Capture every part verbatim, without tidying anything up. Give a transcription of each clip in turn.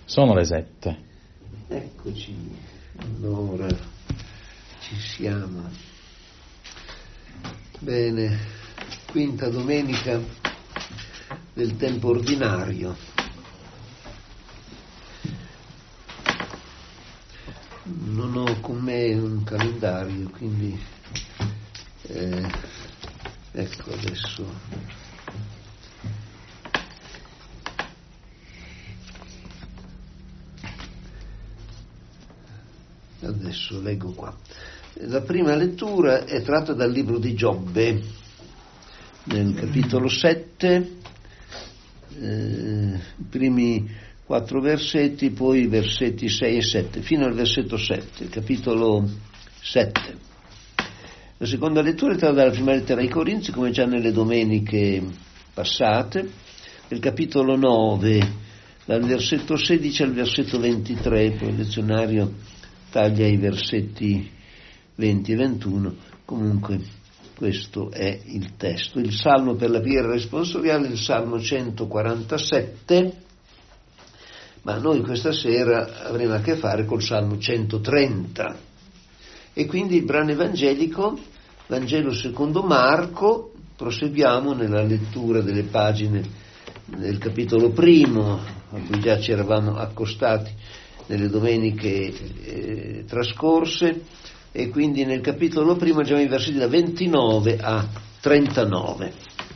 Sono le sette. Eccoci, allora ci siamo. Bene, quinta domenica del tempo ordinario. Non ho con me un calendario, quindi eh, ecco adesso. Adesso leggo qua. La prima lettura è tratta dal libro di Giobbe, nel capitolo sette, eh, i primi quattro versetti, poi i versetti sei e sette, fino al versetto sette, capitolo sette. La seconda lettura è tratta dalla prima lettera ai Corinzi, come già nelle domeniche passate, nel capitolo nove, dal versetto sedici al versetto ventitré, poi il lezionario taglia i versetti venti e ventuno, comunque questo è il testo. Il salmo per la preghiera responsoriale è il salmo centoquarantasette, ma noi questa sera avremo a che fare col salmo centotrenta, e quindi il brano evangelico, Vangelo secondo Marco. Proseguiamo nella lettura delle pagine del capitolo primo, a cui già ci eravamo accostati nelle domeniche eh, trascorse, e quindi nel capitolo primo abbiamo i versetti da ventinove a trentanove.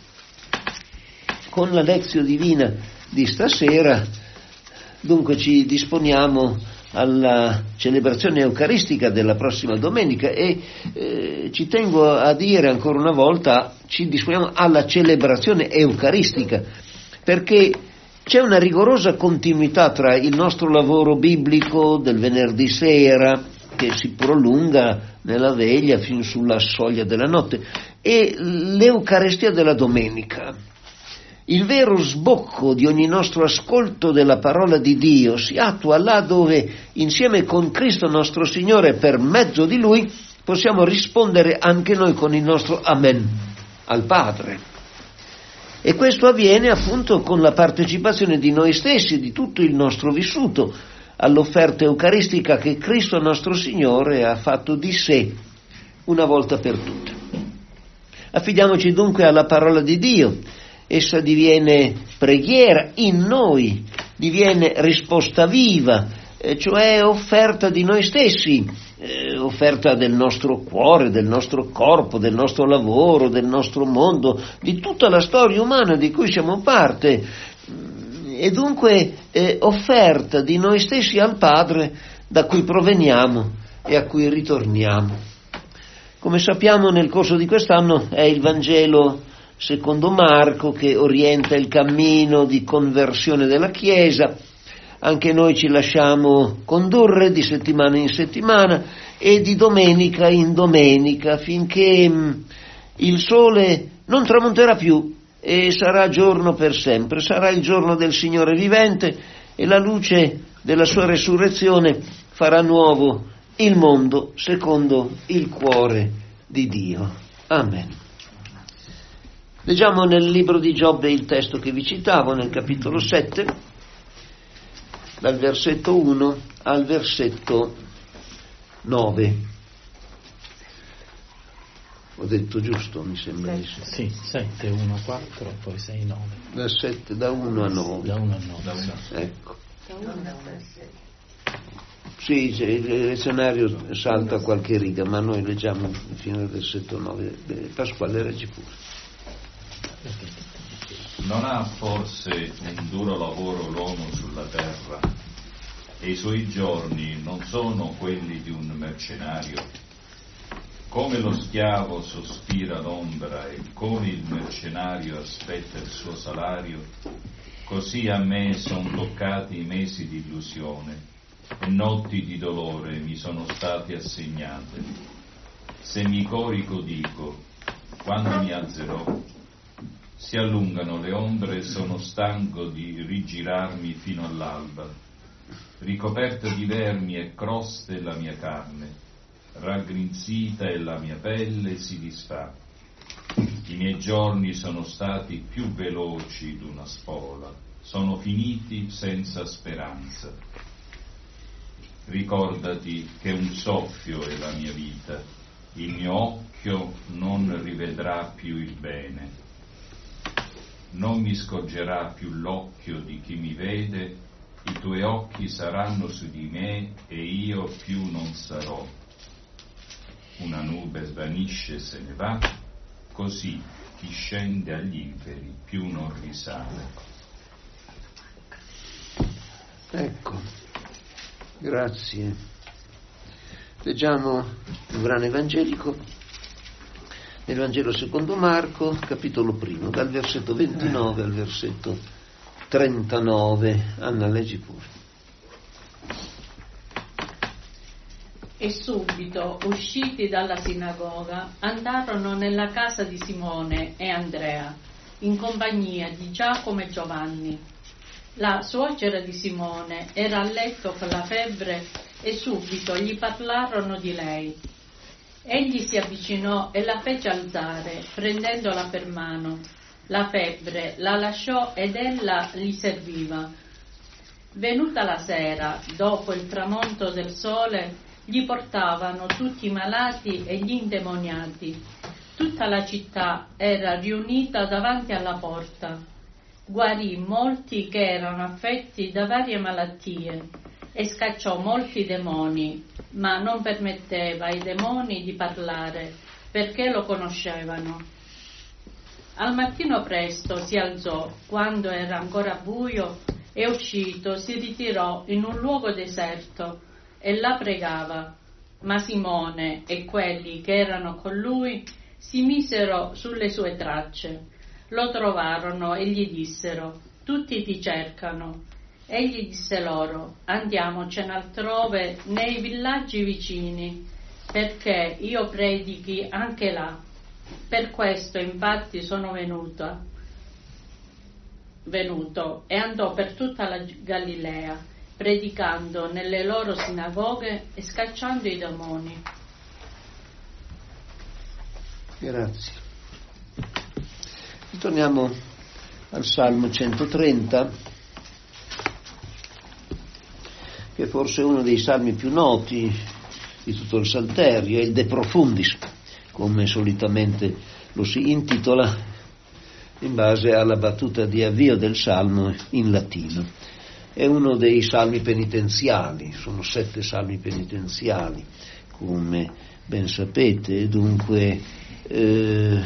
Con la lezione divina di stasera dunque ci disponiamo alla celebrazione eucaristica della prossima domenica e eh, ci tengo a dire ancora una volta, ci disponiamo alla celebrazione eucaristica, perché c'è una rigorosa continuità tra il nostro lavoro biblico del venerdì sera, che si prolunga nella veglia fin sulla soglia della notte, e l'Eucaristia della domenica. Il vero sbocco di ogni nostro ascolto della parola di Dio si attua là dove, insieme con Cristo nostro Signore, per mezzo di Lui, possiamo rispondere anche noi con il nostro Amen al Padre. E questo avviene appunto con la partecipazione di noi stessi, di tutto il nostro vissuto, all'offerta eucaristica che Cristo nostro Signore ha fatto di sé una volta per tutte. Affidiamoci dunque alla parola di Dio. Essa diviene preghiera in noi, diviene risposta viva, eh, cioè offerta di noi stessi, eh, offerta del nostro cuore, del nostro corpo, del nostro lavoro, del nostro mondo, di tutta la storia umana di cui siamo parte, e dunque eh, offerta di noi stessi al Padre da cui proveniamo e a cui ritorniamo. Come sappiamo, nel corso di quest'anno è il Vangelo secondo Marco che orienta il cammino di conversione della Chiesa. Anche noi ci lasciamo condurre di settimana in settimana e di domenica in domenica, finché mh, il sole non tramonterà più e sarà giorno per sempre, sarà il giorno del Signore vivente, e la luce della sua resurrezione farà nuovo il mondo secondo il cuore di Dio. Amen. Leggiamo nel libro di Giobbe il testo che vi citavo, nel capitolo sette, dal versetto uno al versetto nove. Ho detto giusto, mi sembra di sì. Sì, sette, uno, quattro, poi sei, nove. Da sette, da uno a nove. Da uno a nove. Ecco. Sì, il lezionario salta qualche riga, ma noi leggiamo fino al versetto nove. Pasquale, leggi pure. Non ha forse un duro lavoro l'uomo sulla terra, e i suoi giorni non sono quelli di un mercenario? Come lo schiavo sospira l'ombra e come il mercenario aspetta il suo salario, così a me son toccati i mesi di illusione e notti di dolore mi sono state assegnate. Se mi corico dico, quando mi alzerò? Si allungano le ombre e sono stanco di rigirarmi fino all'alba. Ricoperta di vermi e croste la mia carne, raggrinzita e la mia pelle si disfà. I miei giorni sono stati più veloci d'una spola, sono finiti senza speranza. Ricordati che un soffio è la mia vita, il mio occhio non rivedrà più il bene, non mi scorgerà più l'occhio di chi mi vede, i tuoi occhi saranno su di me e io più non sarò. Una nube svanisce e se ne va, così chi scende agli inferi più non risale. Ecco, grazie. Leggiamo il brano evangelico nel Vangelo secondo Marco, capitolo primo, dal versetto ventinove al versetto trentanove. Anna, leggi pure. E subito, usciti dalla sinagoga, andarono nella casa di Simone e Andrea, in compagnia di Giacomo e Giovanni. La suocera di Simone era a letto con la febbre e subito gli parlarono di lei. Egli si avvicinò e la fece alzare, prendendola per mano. La febbre la lasciò ed ella gli serviva. Venuta la sera, dopo il tramonto del sole, gli portavano tutti i malati e gli indemoniati. Tutta la città era riunita davanti alla porta. Guarì molti che erano affetti da varie malattie e scacciò molti demoni, ma non permetteva ai demoni di parlare, perché lo conoscevano. Al mattino presto si alzò, quando era ancora buio, e uscito si ritirò in un luogo deserto e la pregava. Ma Simone e quelli che erano con lui si misero sulle sue tracce. Lo trovarono e gli dissero: tutti ti cercano. Egli disse loro: andiamocene altrove nei villaggi vicini, perché io predichi anche là. Per questo infatti sono venuta, venuto e andò per tutta la Galilea, predicando nelle loro sinagoghe e scacciando i demoni. Grazie. Torniamo al Salmo centotrenta, che è forse uno dei salmi più noti di tutto il Salterio, è il De Profundis, come solitamente lo si intitola in base alla battuta di avvio del salmo in latino. È uno dei salmi penitenziali, sono sette salmi penitenziali, come ben sapete, dunque eh,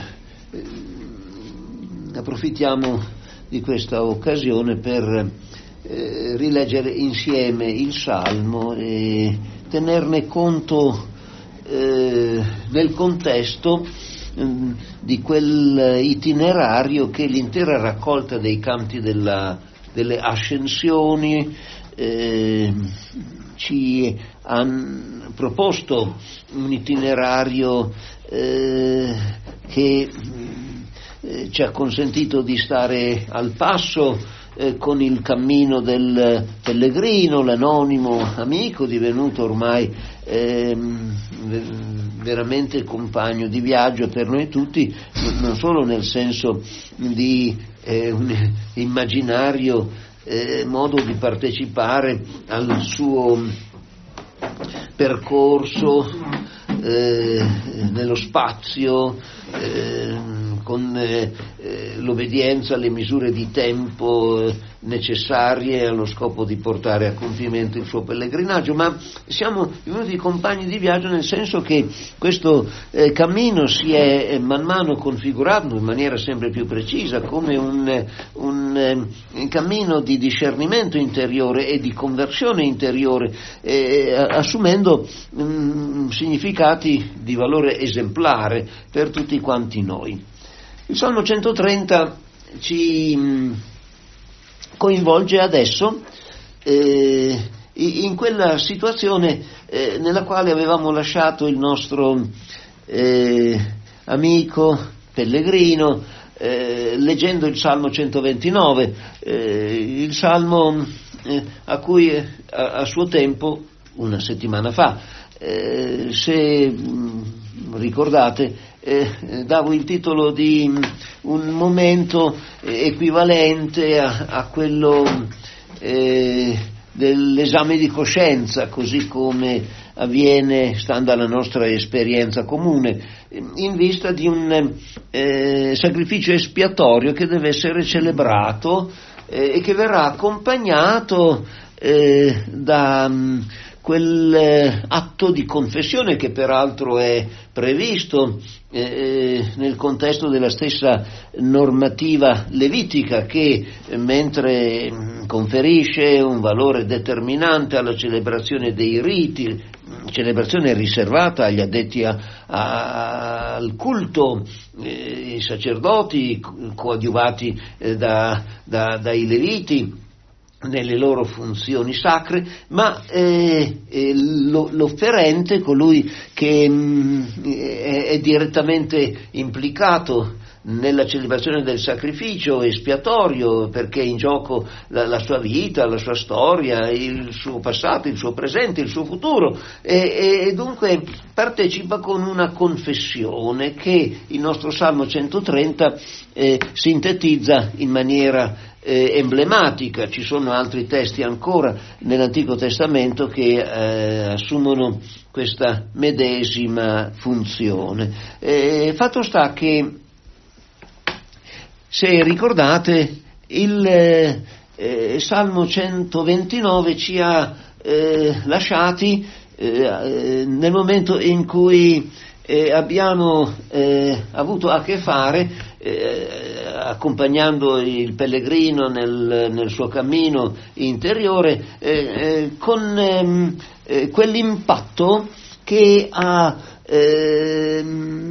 approfittiamo di questa occasione per eh, rileggere insieme il salmo e tenerne conto eh, nel contesto eh, di quel itinerario che l'intera raccolta dei canti della, delle ascensioni eh, ci ha proposto, un itinerario eh, che eh, ci ha consentito di stare al passo eh, con il cammino del pellegrino, l'anonimo amico divenuto ormai eh, veramente compagno di viaggio per noi tutti, non solo nel senso di eh, un immaginario eh, modo di partecipare al suo percorso eh, nello spazio, eh, con eh, l'obbedienza alle misure di tempo eh, necessarie allo scopo di portare a compimento il suo pellegrinaggio, ma siamo divenuti compagni di viaggio nel senso che questo eh, cammino si è eh, man mano configurato in maniera sempre più precisa come un, un, eh, un cammino di discernimento interiore e di conversione interiore, eh, assumendo mh, significati di valore esemplare per tutti quanti noi. Il Salmo centotrenta ci coinvolge adesso eh, in quella situazione eh, nella quale avevamo lasciato il nostro eh, amico pellegrino eh, leggendo il Salmo centoventinove, eh, il Salmo eh, a cui a, a suo tempo, una settimana fa, eh, se mh, ricordate, eh, davo il titolo di un momento equivalente a, a quello eh, dell'esame di coscienza, così come avviene stando alla nostra esperienza comune, in vista di un eh, sacrificio espiatorio che deve essere celebrato eh, e che verrà accompagnato eh, da um, quel eh, atto di confessione che peraltro è previsto eh, nel contesto della stessa normativa levitica, che eh, mentre mh, conferisce un valore determinante alla celebrazione dei riti, celebrazione riservata agli addetti a, a, al culto, eh, i sacerdoti coadiuvati eh, da, da, dai leviti nelle loro funzioni sacre, ma eh, eh, lo, l'offerente, colui che mh, è, è direttamente implicato nella celebrazione del sacrificio espiatorio, perché è in gioco la, la sua vita, la sua storia, il suo passato, il suo presente, il suo futuro, e, e dunque partecipa con una confessione che il nostro Salmo centotrenta eh, sintetizza in maniera eh, emblematica. Ci sono altri testi ancora nell'Antico Testamento che eh, assumono questa medesima funzione. Eh, fatto sta che, se ricordate, il eh, Salmo centoventinove ci ha eh, lasciati eh, nel momento in cui eh, abbiamo eh, avuto a che fare, eh, accompagnando il pellegrino nel, nel suo cammino interiore, eh, eh, con ehm, eh, quell'impatto che ha eh,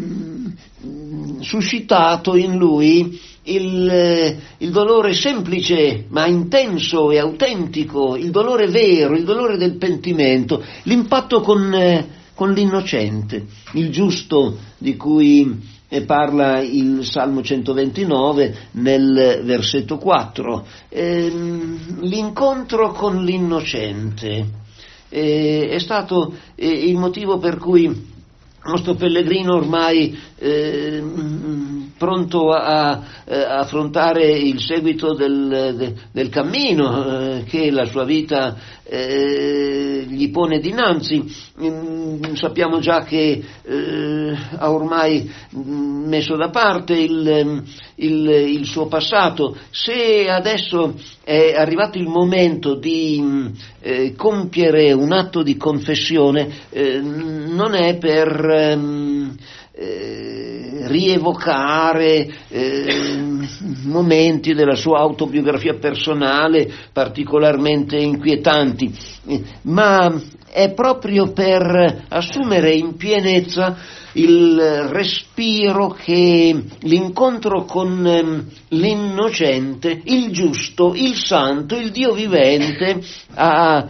suscitato in lui Il, il dolore semplice ma intenso e autentico, il dolore vero, il dolore del pentimento, l'impatto con, eh, con l'innocente, il giusto di cui eh, parla il Salmo centoventinove nel versetto quattro, eh, l'incontro con l'innocente eh, è stato eh, il motivo per cui il nostro pellegrino, ormai eh, pronto a, a affrontare il seguito del, de, del cammino eh, che la sua vita eh, gli pone dinanzi, mm, sappiamo già che eh, ha ormai messo da parte il, il, il suo passato. Se adesso è arrivato il momento di eh, compiere un atto di confessione, eh, non è per ehm, eh, rievocare eh, momenti della sua autobiografia personale particolarmente inquietanti, eh, ma è proprio per assumere in pienezza il respiro che l'incontro con ehm, l'innocente, il giusto, il santo, il Dio vivente ha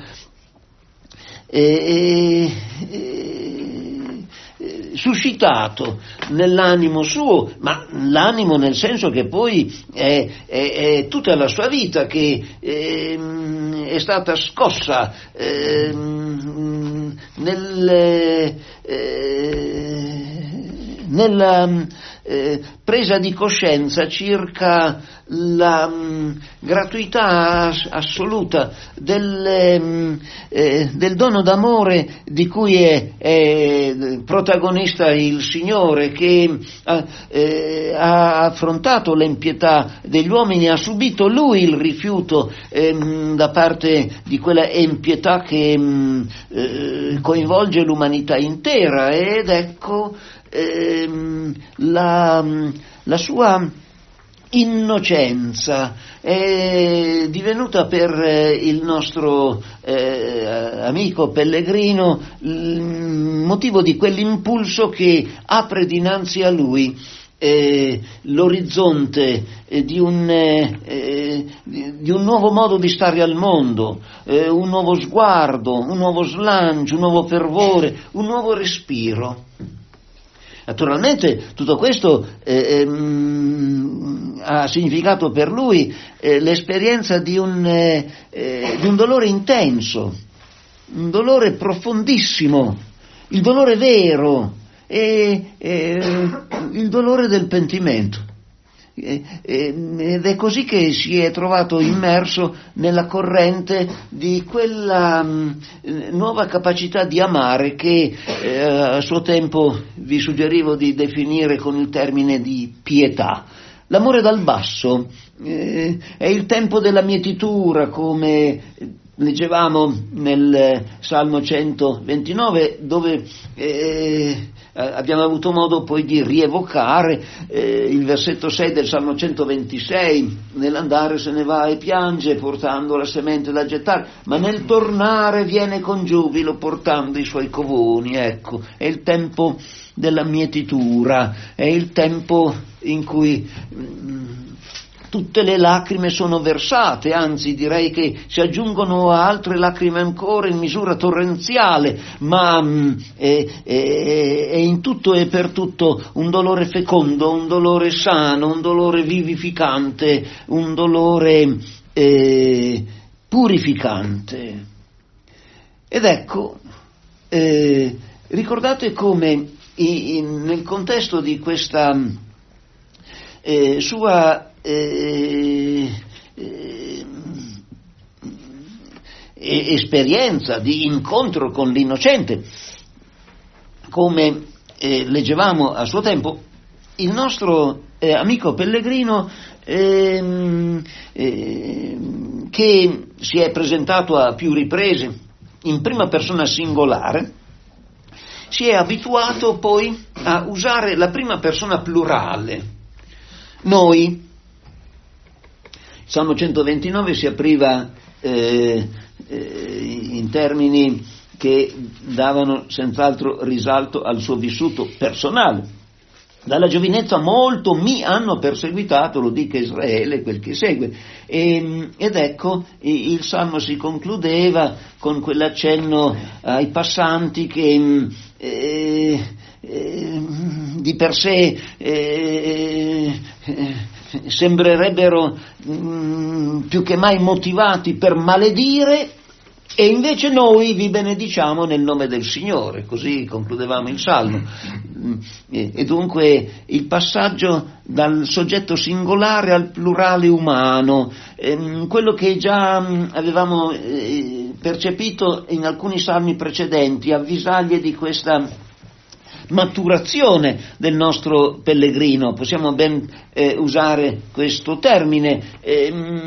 eh, eh, suscitato nell'animo suo, ma l'animo nel senso che poi è, è, è tutta la sua vita che è, è stata scossa è, nel, è, nella eh, presa di coscienza circa la mh, gratuità assoluta del, mh, eh, del dono d'amore di cui è, è protagonista il Signore, che ha, eh, ha affrontato l'empietà degli uomini, ha subito Lui il rifiuto eh, mh, da parte di quella empietà che mh, eh, coinvolge l'umanità intera, ed ecco ehm, la, la sua innocenza è divenuta per il nostro eh, amico pellegrino il motivo di quell'impulso che apre dinanzi a lui eh, l'orizzonte eh, di, un, eh, di un nuovo modo di stare al mondo, eh, un nuovo sguardo, un nuovo slancio, un nuovo fervore, un nuovo respiro. Naturalmente tutto questo eh, ehm, ha significato per lui eh, l'esperienza di un, eh, eh, di un dolore intenso, un dolore profondissimo, il dolore vero, è, è il dolore del pentimento. Ed è così che si è trovato immerso nella corrente di quella mh, nuova capacità di amare che eh, a suo tempo vi suggerivo di definire con il termine di pietà. L'amore dal basso eh, è il tempo della mietitura, come leggevamo nel Salmo centoventinove, dove eh, abbiamo avuto modo poi di rievocare eh, il versetto sei del Salmo centoventisei: nell'andare se ne va e piange portando la semente da gettare, ma nel tornare viene con giubilo portando i suoi covoni. Ecco, è il tempo della mietitura, è il tempo in cui mh, tutte le lacrime sono versate, anzi direi che si aggiungono a altre lacrime ancora in misura torrenziale, ma mh, è, è, è in tutto e per tutto un dolore fecondo, un dolore sano, un dolore vivificante, un dolore eh, purificante. Ed ecco, eh, ricordate come i, in, nel contesto di questa eh, sua Eh, eh, esperienza di incontro con l'innocente, come eh, leggevamo a suo tempo, il nostro eh, amico pellegrino eh, eh, che si è presentato a più riprese in prima persona singolare, si è abituato poi a usare la prima persona plurale. Noi, il Salmo centoventinove si apriva eh, eh, in termini che davano senz'altro risalto al suo vissuto personale. Dalla giovinezza molto mi hanno perseguitato, lo dica Israele, quel che segue. E, ed ecco, il Salmo si concludeva con quell'accenno ai passanti che eh, eh, di per sé eh, eh, sembrerebbero mh, più che mai motivati per maledire, e invece noi vi benediciamo nel nome del Signore. Così concludevamo il Salmo. E, e dunque il passaggio dal soggetto singolare al plurale umano, ehm, quello che già mh, avevamo eh, percepito in alcuni salmi precedenti, avvisaglie di questa maturazione del nostro pellegrino, possiamo ben eh, usare questo termine. Eh,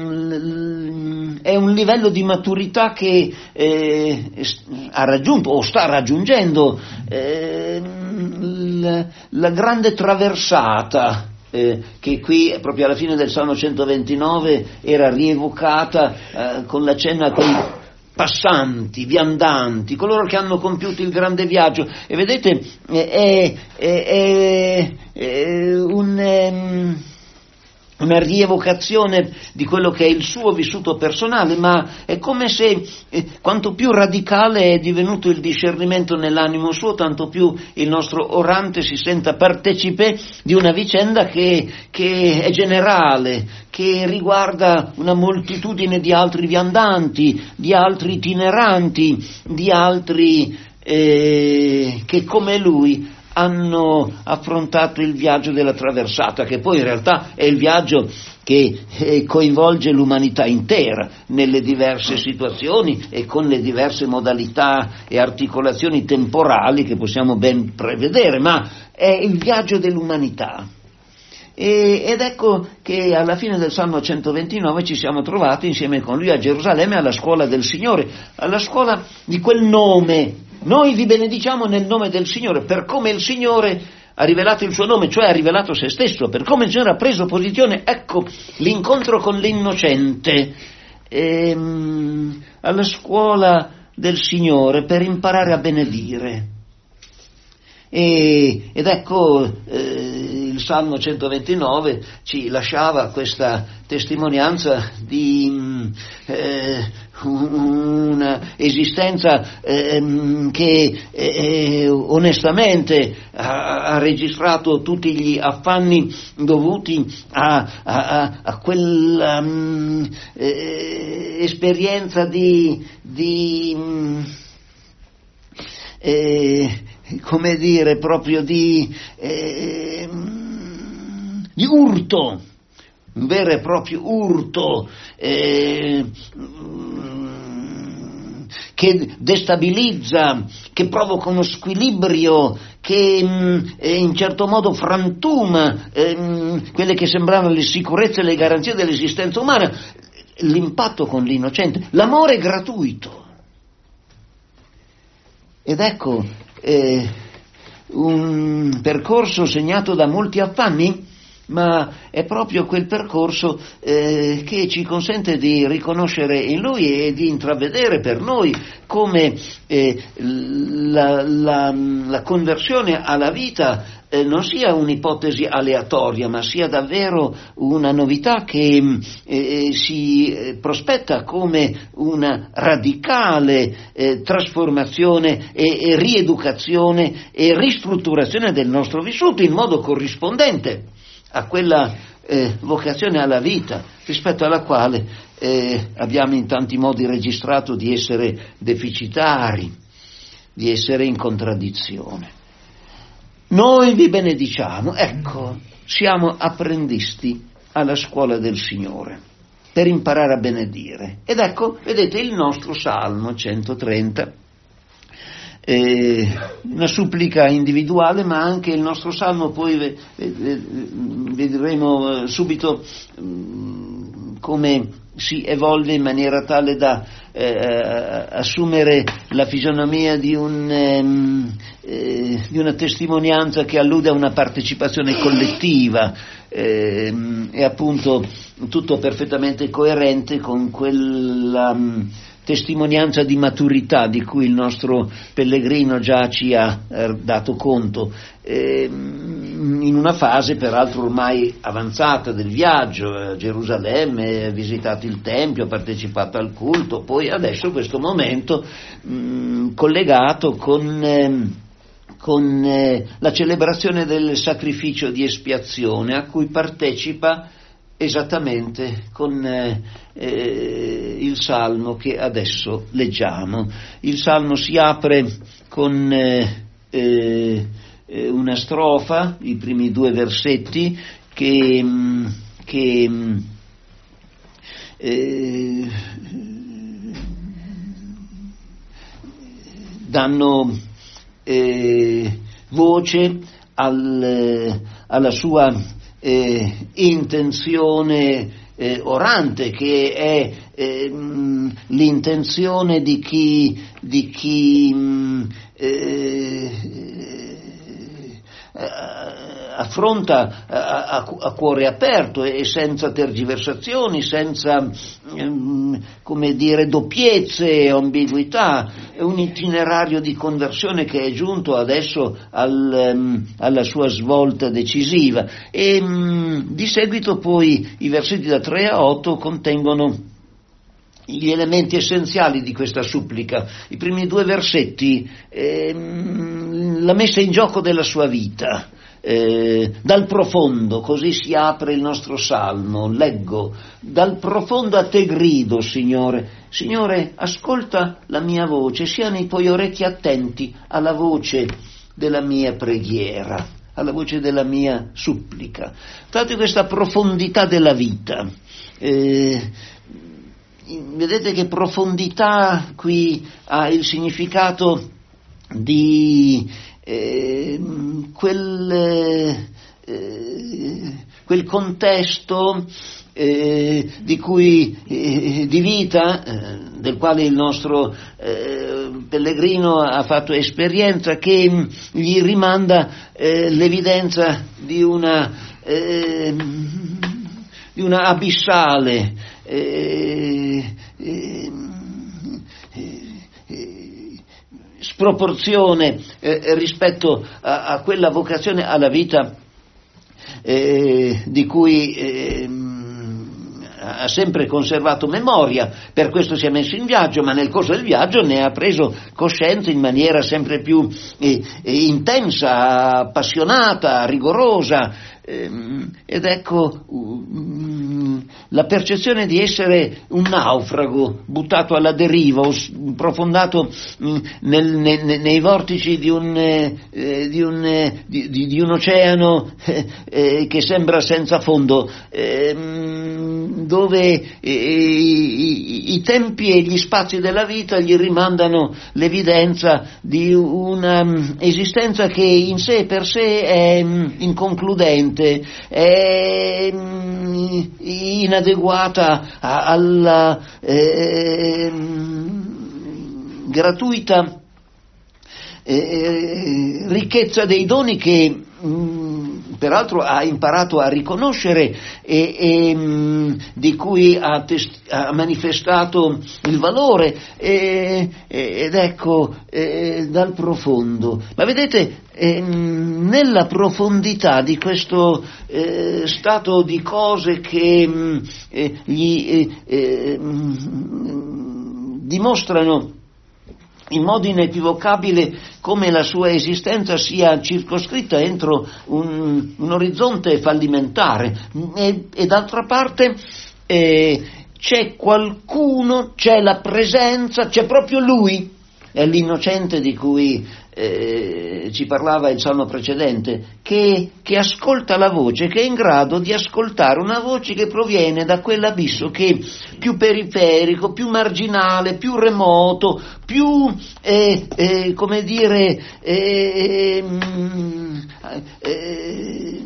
mh, è un livello di maturità che eh, ha raggiunto o sta raggiungendo eh, la, la grande traversata eh, che qui proprio alla fine del Salmo centoventinove era rievocata eh, con l'accenno a quei passanti, viandanti, coloro che hanno compiuto il grande viaggio. E vedete, è, è, è, è un, è una rievocazione di quello che è il suo vissuto personale, ma è come se eh, quanto più radicale è divenuto il discernimento nell'animo suo, tanto più il nostro orante si senta partecipe di una vicenda che, che è generale, che riguarda una moltitudine di altri viandanti, di altri itineranti, di altri eh, che come lui hanno affrontato il viaggio della traversata, che poi in realtà è il viaggio che eh, coinvolge l'umanità intera nelle diverse situazioni e con le diverse modalità e articolazioni temporali che possiamo ben prevedere, ma è il viaggio dell'umanità. E, ed ecco che alla fine del Salmo centoventinove ci siamo trovati insieme con lui a Gerusalemme alla scuola del Signore, alla scuola di quel nome. Noi vi benediciamo nel nome del Signore, per come il Signore ha rivelato il suo nome, cioè ha rivelato se stesso, per come il Signore ha preso posizione. Ecco l'incontro con l'innocente ehm, alla scuola del Signore per imparare a benedire. E, ed ecco eh, il Salmo centoventinove ci lasciava questa testimonianza di eh, una esistenza eh, che eh, onestamente ha, ha registrato tutti gli affanni dovuti a, a, a quella um, eh, esperienza di, di um, eh, come dire, proprio di, eh, di urto, un vero e proprio urto, eh, che destabilizza, che provoca uno squilibrio, che eh, in certo modo frantuma eh, quelle che sembravano le sicurezze e le garanzie dell'esistenza umana, l'impatto con l'innocente, l'amore gratuito. Ed ecco, eh, un percorso segnato da molti affanni, ma è proprio quel percorso eh, che ci consente di riconoscere in Lui e di intravedere per noi come eh, la, la, la conversione alla vita eh, non sia un'ipotesi aleatoria, ma sia davvero una novità che eh, si prospetta come una radicale eh, trasformazione e, e rieducazione e ristrutturazione del nostro vissuto in modo corrispondente a quella eh, vocazione alla vita, rispetto alla quale eh, abbiamo in tanti modi registrato di essere deficitari, di essere in contraddizione. Noi vi benediciamo, ecco, siamo apprendisti alla scuola del Signore, per imparare a benedire. Ed ecco, vedete il nostro Salmo centotrenta, Eh, una supplica individuale, ma anche il nostro salmo, poi vedremo subito come si evolve in maniera tale da eh, assumere la fisionomia di, un, eh, di una testimonianza che allude a una partecipazione collettiva, eh, è appunto tutto perfettamente coerente con quella testimonianza di maturità di cui il nostro pellegrino già ci ha eh, dato conto, eh, in una fase peraltro ormai avanzata del viaggio a Gerusalemme, ha visitato il Tempio, ha partecipato al culto, poi adesso questo momento mh, collegato con, eh, con eh, la celebrazione del sacrificio di espiazione a cui partecipa esattamente con eh, eh, il Salmo che adesso leggiamo. Il Salmo si apre con eh, eh, una strofa, i primi due versetti che, che eh, danno eh, voce al, alla sua Eh, intenzione eh, orante, che è eh, mh, l'intenzione di chi, di chi mh, eh, affronta a, a, a cuore aperto e senza tergiversazioni, senza ehm, come dire doppiezze o ambiguità. È un itinerario di conversione che è giunto adesso al, um, alla sua svolta decisiva e um, di seguito poi i versetti da tre a otto contengono gli elementi essenziali di questa supplica. I primi due versetti, ehm, la messa in gioco della sua vita, eh, dal profondo, così si apre il nostro salmo, leggo, dal profondo a te grido, Signore, Signore, ascolta la mia voce, siano i tuoi orecchi attenti alla voce della mia preghiera, alla voce della mia supplica. Trattate questa profondità della vita, eh, vedete che profondità qui ha il significato di eh, quel, eh, quel contesto eh, di cui eh, di vita eh, del quale il nostro eh, pellegrino ha fatto esperienza, che gli rimanda eh, l'evidenza di una eh, di una abissale Eh, eh, eh, sproporzione eh, rispetto a, a quella vocazione alla vita eh, di cui eh, ha sempre conservato memoria, per questo si è messo in viaggio, ma nel corso del viaggio ne ha preso coscienza in maniera sempre più eh, intensa, appassionata, rigorosa, ehm, ed ecco um, la percezione di essere un naufrago buttato alla deriva o profondato um, nel, ne, ne, nei vortici di un, eh, di, un eh, di, di, di un oceano eh, eh, che sembra senza fondo, ehm, dove eh, i, i tempi e gli spazi della vita gli rimandano l'evidenza di una um, esistenza che in sé per sé è um, inconcludente, è um, inadeguata a, alla eh, um, gratuita eh, ricchezza dei doni che mh, peraltro ha imparato a riconoscere e, e mh, di cui ha, test- ha manifestato il valore e, ed ecco eh, dal profondo. Ma vedete, eh, nella profondità di questo eh, stato di cose che mh, eh, gli eh, eh, mh, dimostrano in modo inequivocabile come la sua esistenza sia circoscritta entro un, un orizzonte fallimentare e, e d'altra parte eh, c'è qualcuno, c'è la presenza, c'è proprio lui, è l'innocente di cui eh, ci parlava il salmo precedente, che, che ascolta la voce, che è in grado di ascoltare una voce che proviene da quell'abisso che più periferico, più marginale, più remoto, più eh, eh, come dire eh, eh,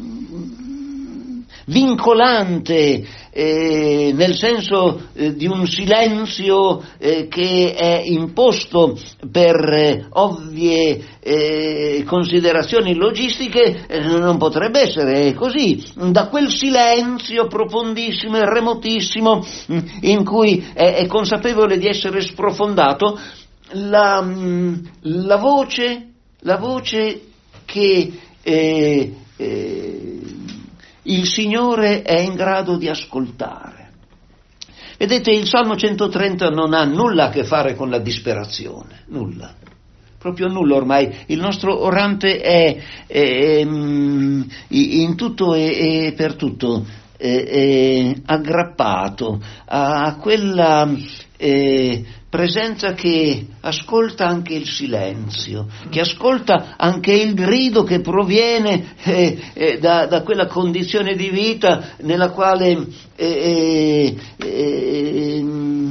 vincolante, eh, nel senso eh, di un silenzio eh, che è imposto per eh, ovvie eh, considerazioni logistiche, eh, non potrebbe essere così. Da quel silenzio profondissimo e remotissimo in cui è, è consapevole di essere sprofondato, la, la voce, la voce che eh, eh, il Signore è in grado di ascoltare. Vedete, il Salmo centotrenta non ha nulla a che fare con la disperazione, nulla, proprio nulla ormai. Il nostro orante è, è, è in tutto e, e per tutto è, è aggrappato a quella eh, presenza che ascolta anche il silenzio, che ascolta anche il grido che proviene eh, eh, da, da quella condizione di vita nella quale eh, eh,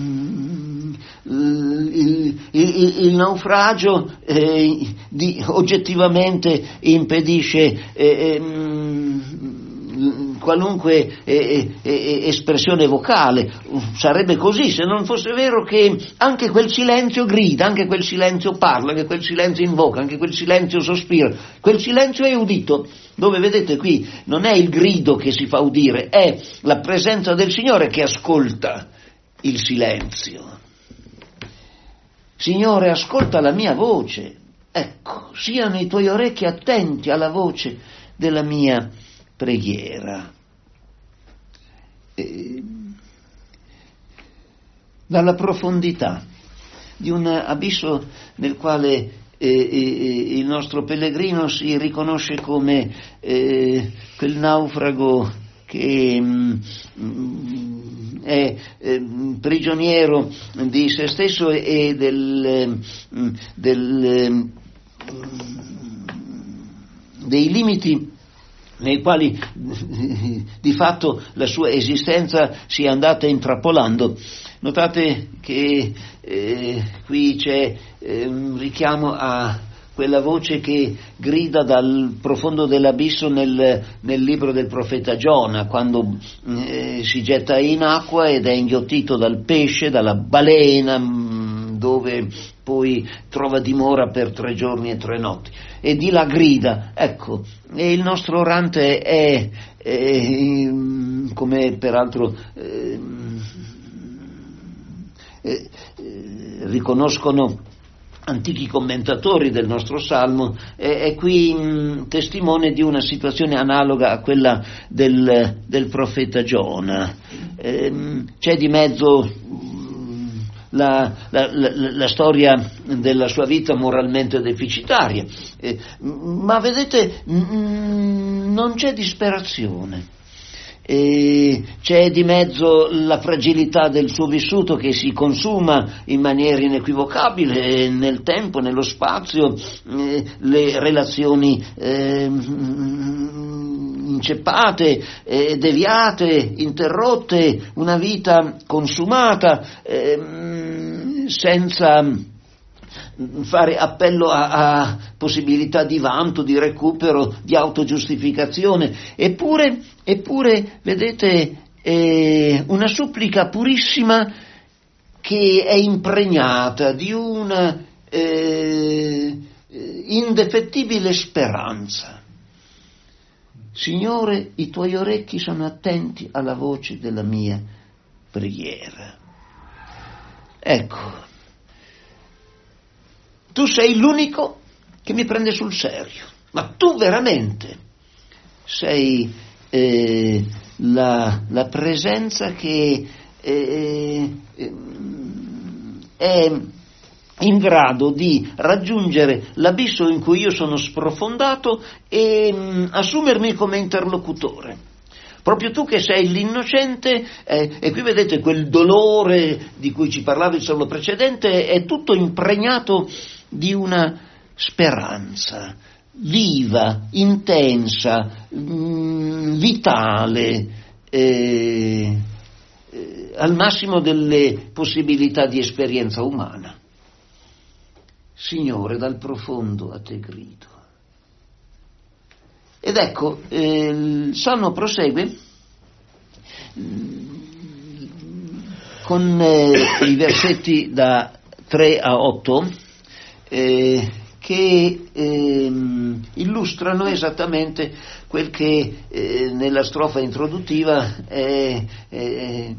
il, il, il naufragio eh, di, oggettivamente impedisce eh, qualunque eh, eh, espressione vocale. Sarebbe così se non fosse vero che anche quel silenzio grida, anche quel silenzio parla, anche quel silenzio invoca, anche quel silenzio sospira. Quel silenzio è udito, dove vedete qui non è il grido che si fa udire, è la presenza del Signore che ascolta il silenzio. Signore, ascolta la mia voce, ecco, siano i tuoi orecchi attenti alla voce della mia preghiera. E dalla profondità di un abisso nel quale eh, eh, il nostro pellegrino si riconosce come eh, quel naufrago che mh, è eh, prigioniero di se stesso e del, mh, del, mh, dei limiti nei quali di fatto la sua esistenza si è andata intrappolando. Notate che eh, qui c'è eh, un richiamo a quella voce che grida dal profondo dell'abisso nel, nel libro del profeta Giona, quando eh, si getta in acqua ed è inghiottito dal pesce, dalla balena, dove poi trova dimora per tre giorni e tre notti, e di là grida. Ecco, e il nostro orante è, è come peraltro eh, eh, riconoscono antichi commentatori del nostro Salmo, è, è qui mh, testimone di una situazione analoga a quella del, del profeta Giona. Eh, c'è di mezzo la, la, la, la storia della sua vita moralmente deficitaria, eh, ma vedete, mh, non c'è disperazione. E c'è di mezzo la fragilità del suo vissuto che si consuma in maniera inequivocabile nel tempo, nello spazio, eh, le relazioni eh, inceppate, eh, deviate, interrotte, una vita consumata, eh, senza fare appello a, a possibilità di vanto, di recupero, di autogiustificazione. Eppure, eppure vedete, eh, una supplica purissima che è impregnata di una eh, indefettibile speranza. Signore, i tuoi orecchi sono attenti alla voce della mia preghiera. Ecco, tu sei l'unico che mi prende sul serio, ma tu veramente sei eh, la, la presenza che eh, eh, è in grado di raggiungere l'abisso in cui io sono sprofondato e mh, assumermi come interlocutore. Proprio tu che sei l'innocente, eh, e qui vedete quel dolore di cui ci parlava il salmo precedente, è tutto impregnato di una speranza viva, intensa, mh, vitale, eh, eh, al massimo delle possibilità di esperienza umana. Signore, dal profondo a te grido. Ed ecco, eh, il Salmo prosegue con eh, i versetti da tre a otto eh, che eh, illustrano esattamente quel che eh, nella strofa introduttiva è, è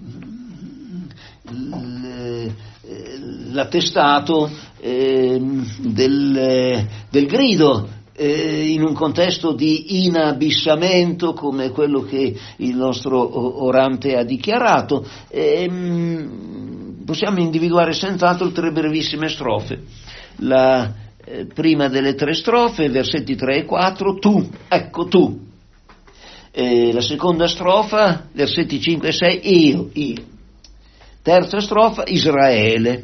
l'attestato eh, del, del grido in un contesto di inabissamento come quello che il nostro orante ha dichiarato. Ehm, possiamo individuare senz'altro tre brevissime strofe. La eh, prima delle tre strofe, versetti tre e quattro, tu, ecco tu. E la seconda strofa, versetti cinque e sei, io, io. Terza strofa, Israele.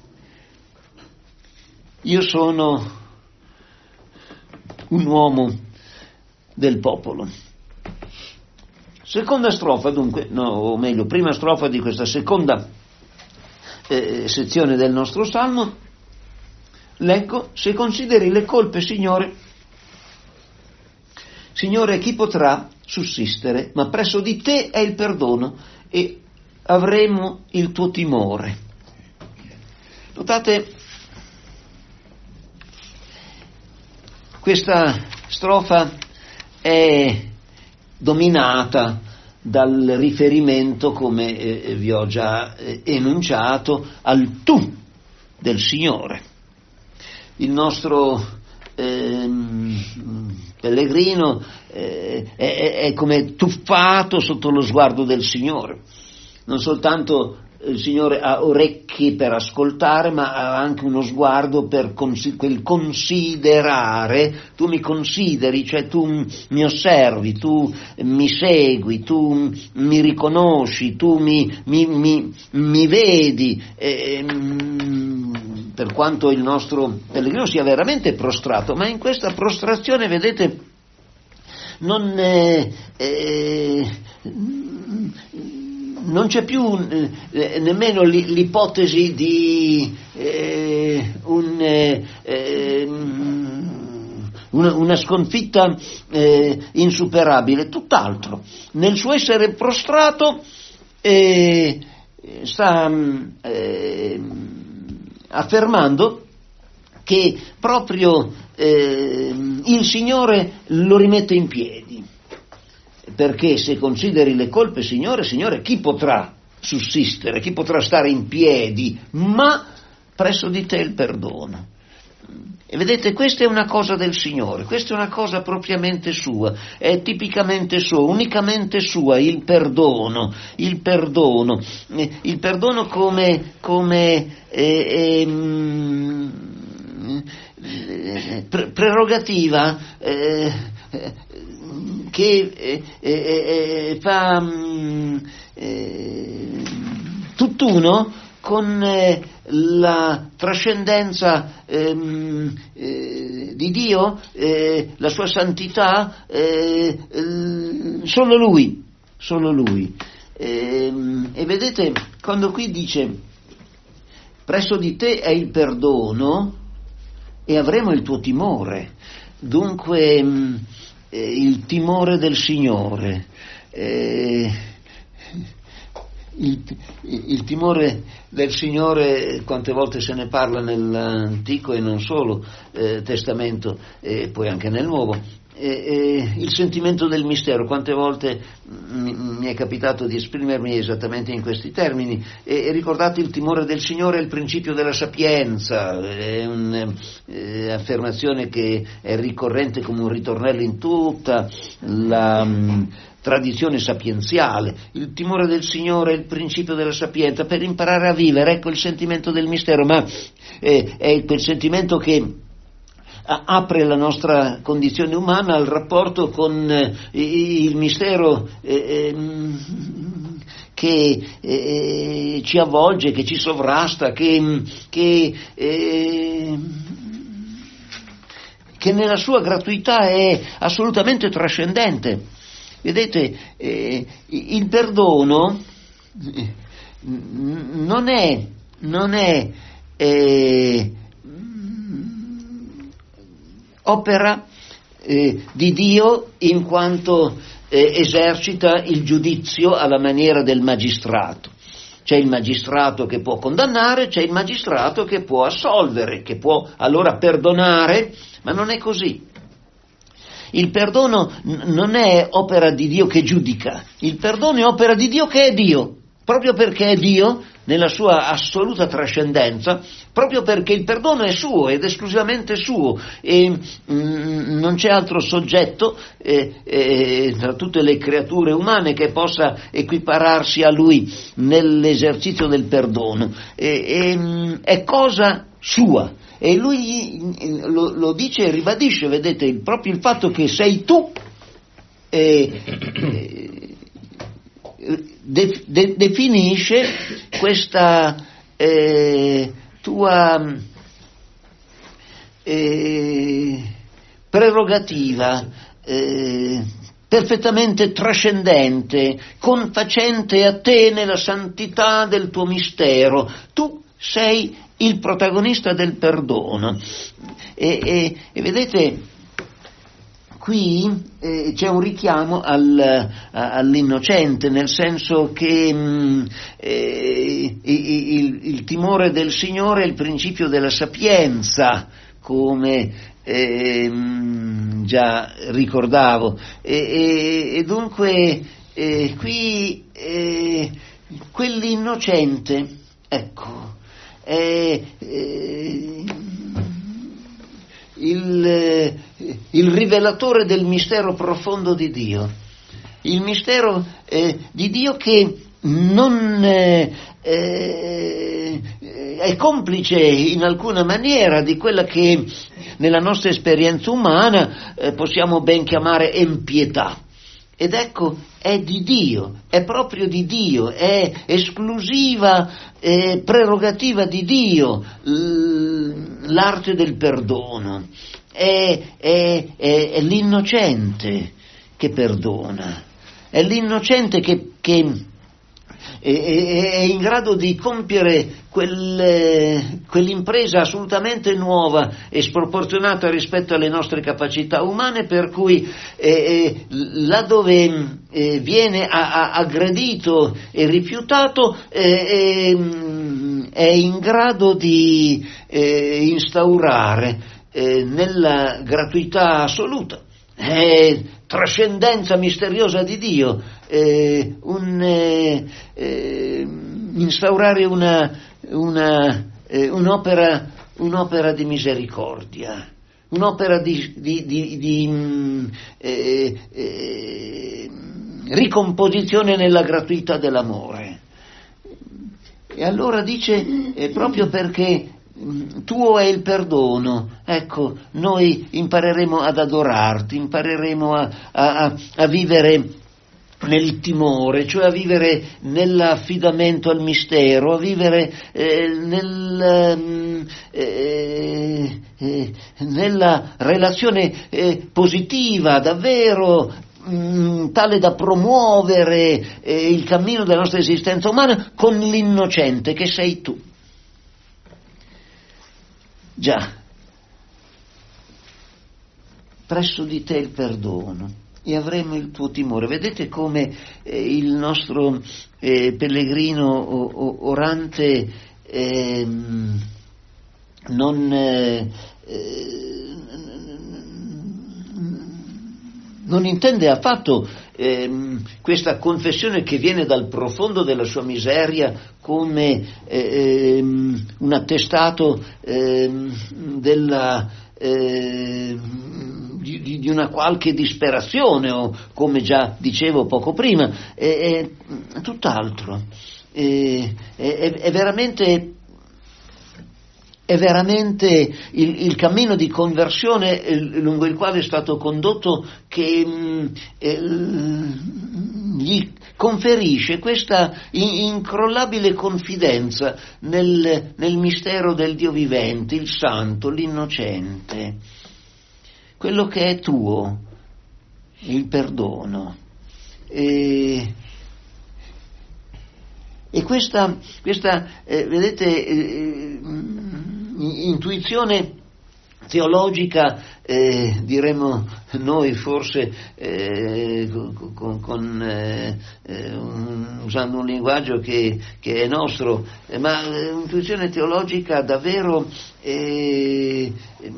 Io sono un uomo del popolo. Seconda strofa dunque, no, o meglio, prima strofa di questa seconda eh, sezione del nostro salmo, leggo: se consideri le colpe, Signore, Signore, chi potrà sussistere? Ma presso di te è il perdono e avremo il tuo timore. Notate, questa strofa è dominata dal riferimento, come eh, vi ho già eh, enunciato, al tu del Signore. Il nostro eh, pellegrino eh, è, è come tuffato sotto lo sguardo del Signore. Non soltanto il Signore ha orecchi per ascoltare, ma ha anche uno sguardo per consi- quel considerare. Tu mi consideri, cioè tu mi osservi, tu mi segui, tu mi riconosci, tu mi, mi, mi, mi vedi. E, per quanto il nostro pellegrino sia veramente prostrato, ma in questa prostrazione, vedete, non è, eh, non c'è più eh, nemmeno l'ipotesi di eh, un, eh, una, una sconfitta eh, insuperabile, tutt'altro. Nel suo essere prostrato eh, sta eh, affermando che proprio eh, il Signore lo rimette in piedi. Perché se consideri le colpe, Signore, Signore, chi potrà sussistere, chi potrà stare in piedi? Ma presso di te il perdono. E vedete, questa è una cosa del Signore, questa è una cosa propriamente sua, è tipicamente sua, unicamente sua, il perdono, il perdono, eh, il perdono come, come eh, eh, pre- prerogativa eh, eh, che eh, eh, fa eh, tutt'uno con eh, la trascendenza ehm, eh, di Dio, eh, la sua santità, eh, eh, solo Lui, solo Lui. E, e vedete, quando qui dice presso di te è il perdono e avremo il tuo timore, dunque eh, il timore del Signore, eh, Il, il timore del Signore, quante volte se ne parla nell'Antico e non solo eh, Testamento, e poi anche nel Nuovo, e, e il sentimento del mistero, quante volte mi, mi è capitato di esprimermi esattamente in questi termini. E, e ricordate, il timore del Signore è il principio della sapienza, è un'affermazione eh, che è ricorrente come un ritornello in tutta la mh, tradizione sapienziale. Il timore del Signore è il principio della sapienza per imparare a vivere, ecco il sentimento del mistero, ma eh, è quel sentimento che apre la nostra condizione umana al rapporto con eh, il mistero eh, che eh, ci avvolge, che ci sovrasta, che, che, eh, che nella sua gratuità è assolutamente trascendente. Vedete, eh, il perdono non è, non è eh, opera eh, di Dio in quanto eh, esercita il giudizio alla maniera del magistrato. C'è il magistrato che può condannare, c'è il magistrato che può assolvere, che può allora perdonare, ma non è così. Il perdono n- non è opera di Dio che giudica, il perdono è opera di Dio che è Dio, proprio perché è Dio nella sua assoluta trascendenza, proprio perché il perdono è suo ed esclusivamente suo e mm, non c'è altro soggetto eh, eh, tra tutte le creature umane che possa equipararsi a lui nell'esercizio del perdono. E, e, è cosa sua. E lui lo, lo dice e ribadisce, vedete, il, proprio il fatto che sei tu eh, eh, de, de, definisce questa eh, tua eh, prerogativa eh, perfettamente trascendente, confacente a te nella santità del tuo mistero. Tu sei il protagonista del perdono e, e, e vedete qui eh, c'è un richiamo al, a, all'innocente, nel senso che mh, eh, il, il timore del Signore è il principio della sapienza, come eh, mh, già ricordavo e, e, e dunque eh, qui eh, quell'innocente, ecco, è eh, il, il rivelatore del mistero profondo di Dio, il mistero eh, di Dio che non eh, eh, è complice in alcuna maniera di quella che nella nostra esperienza umana eh, possiamo ben chiamare empietà. Ed ecco, è di Dio, è proprio di Dio, è esclusiva eh, prerogativa di Dio l'arte del perdono, è, è, è, è l'innocente che perdona, è l'innocente che, che è, è in grado di compiere quel, quell'impresa assolutamente nuova e sproporzionata rispetto alle nostre capacità umane, per cui eh, laddove eh, viene a, a, aggredito e rifiutato eh, eh, è in grado di eh, instaurare eh, nella gratuità assoluta, è trascendenza misteriosa di Dio, eh, un, eh, eh, instaurare una, una, eh, un'opera un'opera di misericordia, un'opera di, di, di, di mh, eh, eh, ricomposizione nella gratuità dell'amore. E allora dice, eh, proprio perché mh, tuo è il perdono, ecco, noi impareremo ad adorarti, impareremo a, a, a vivere nel timore, cioè a vivere nell'affidamento al mistero, a vivere eh, nel, eh, eh, nella relazione eh, positiva, davvero mh, tale da promuovere eh, il cammino della nostra esistenza umana con l'innocente che sei tu. Già, presso di te il perdono e avremo il tuo timore. Vedete come eh, il nostro eh, pellegrino o, o, orante eh, non, eh, non intende affatto eh, questa confessione che viene dal profondo della sua miseria come eh, un attestato eh, della eh, Di, di una qualche disperazione o, come già dicevo poco prima, è, è tutt'altro. È, è, è veramente, è veramente il, il cammino di conversione lungo il quale è stato condotto che eh, gli conferisce questa incrollabile confidenza nel, nel mistero del Dio vivente, il santo, l'innocente. Quello che è tuo, il perdono. E, e questa, questa eh, vedete, eh, intuizione teologica, eh, diremmo noi forse eh, con, con, eh, un, usando un linguaggio che, che è nostro, eh, ma intuizione teologica davvero eh,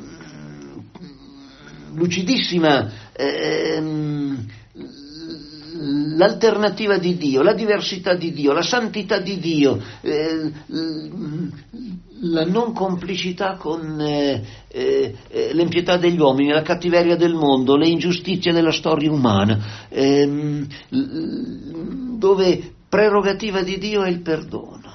lucidissima, ehm, l'alternativa di Dio, la diversità di Dio, la santità di Dio, eh, la non complicità con eh, eh, l'impietà degli uomini, la cattiveria del mondo, le ingiustizie della storia umana, ehm, dove prerogativa di Dio è il perdono.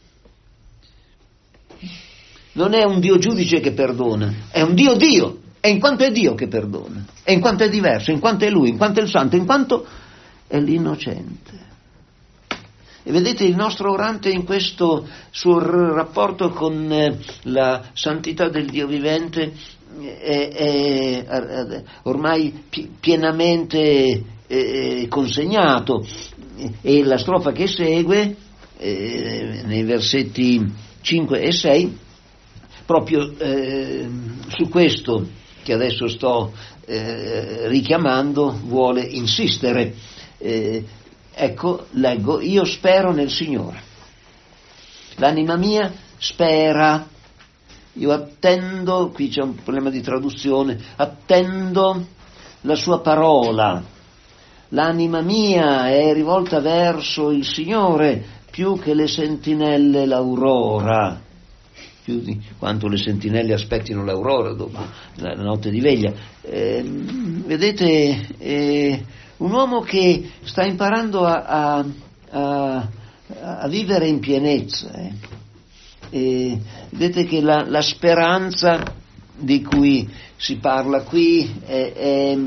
Non è un Dio giudice che perdona, è un Dio Dio. È in quanto è Dio che perdona, è in quanto è diverso, in quanto è Lui, in quanto è il Santo, in quanto è l'innocente. E vedete, il nostro orante in questo suo rapporto con eh, la santità del Dio vivente è, è, è ormai pi- pienamente eh, consegnato, e la strofa che segue, eh, nei versetti cinque e sei, proprio eh, su questo che adesso sto eh, richiamando, vuole insistere. Eh, ecco, leggo: io spero nel Signore, l'anima mia spera, io attendo, qui c'è un problema di traduzione, attendo la sua parola, l'anima mia è rivolta verso il Signore più che le sentinelle l'aurora, più di quanto le sentinelle aspettino l'aurora dopo la, la notte di veglia. Eh, vedete, eh, un uomo che sta imparando a, a, a, a vivere in pienezza. Eh. Eh, vedete che la, la speranza di cui si parla qui è, è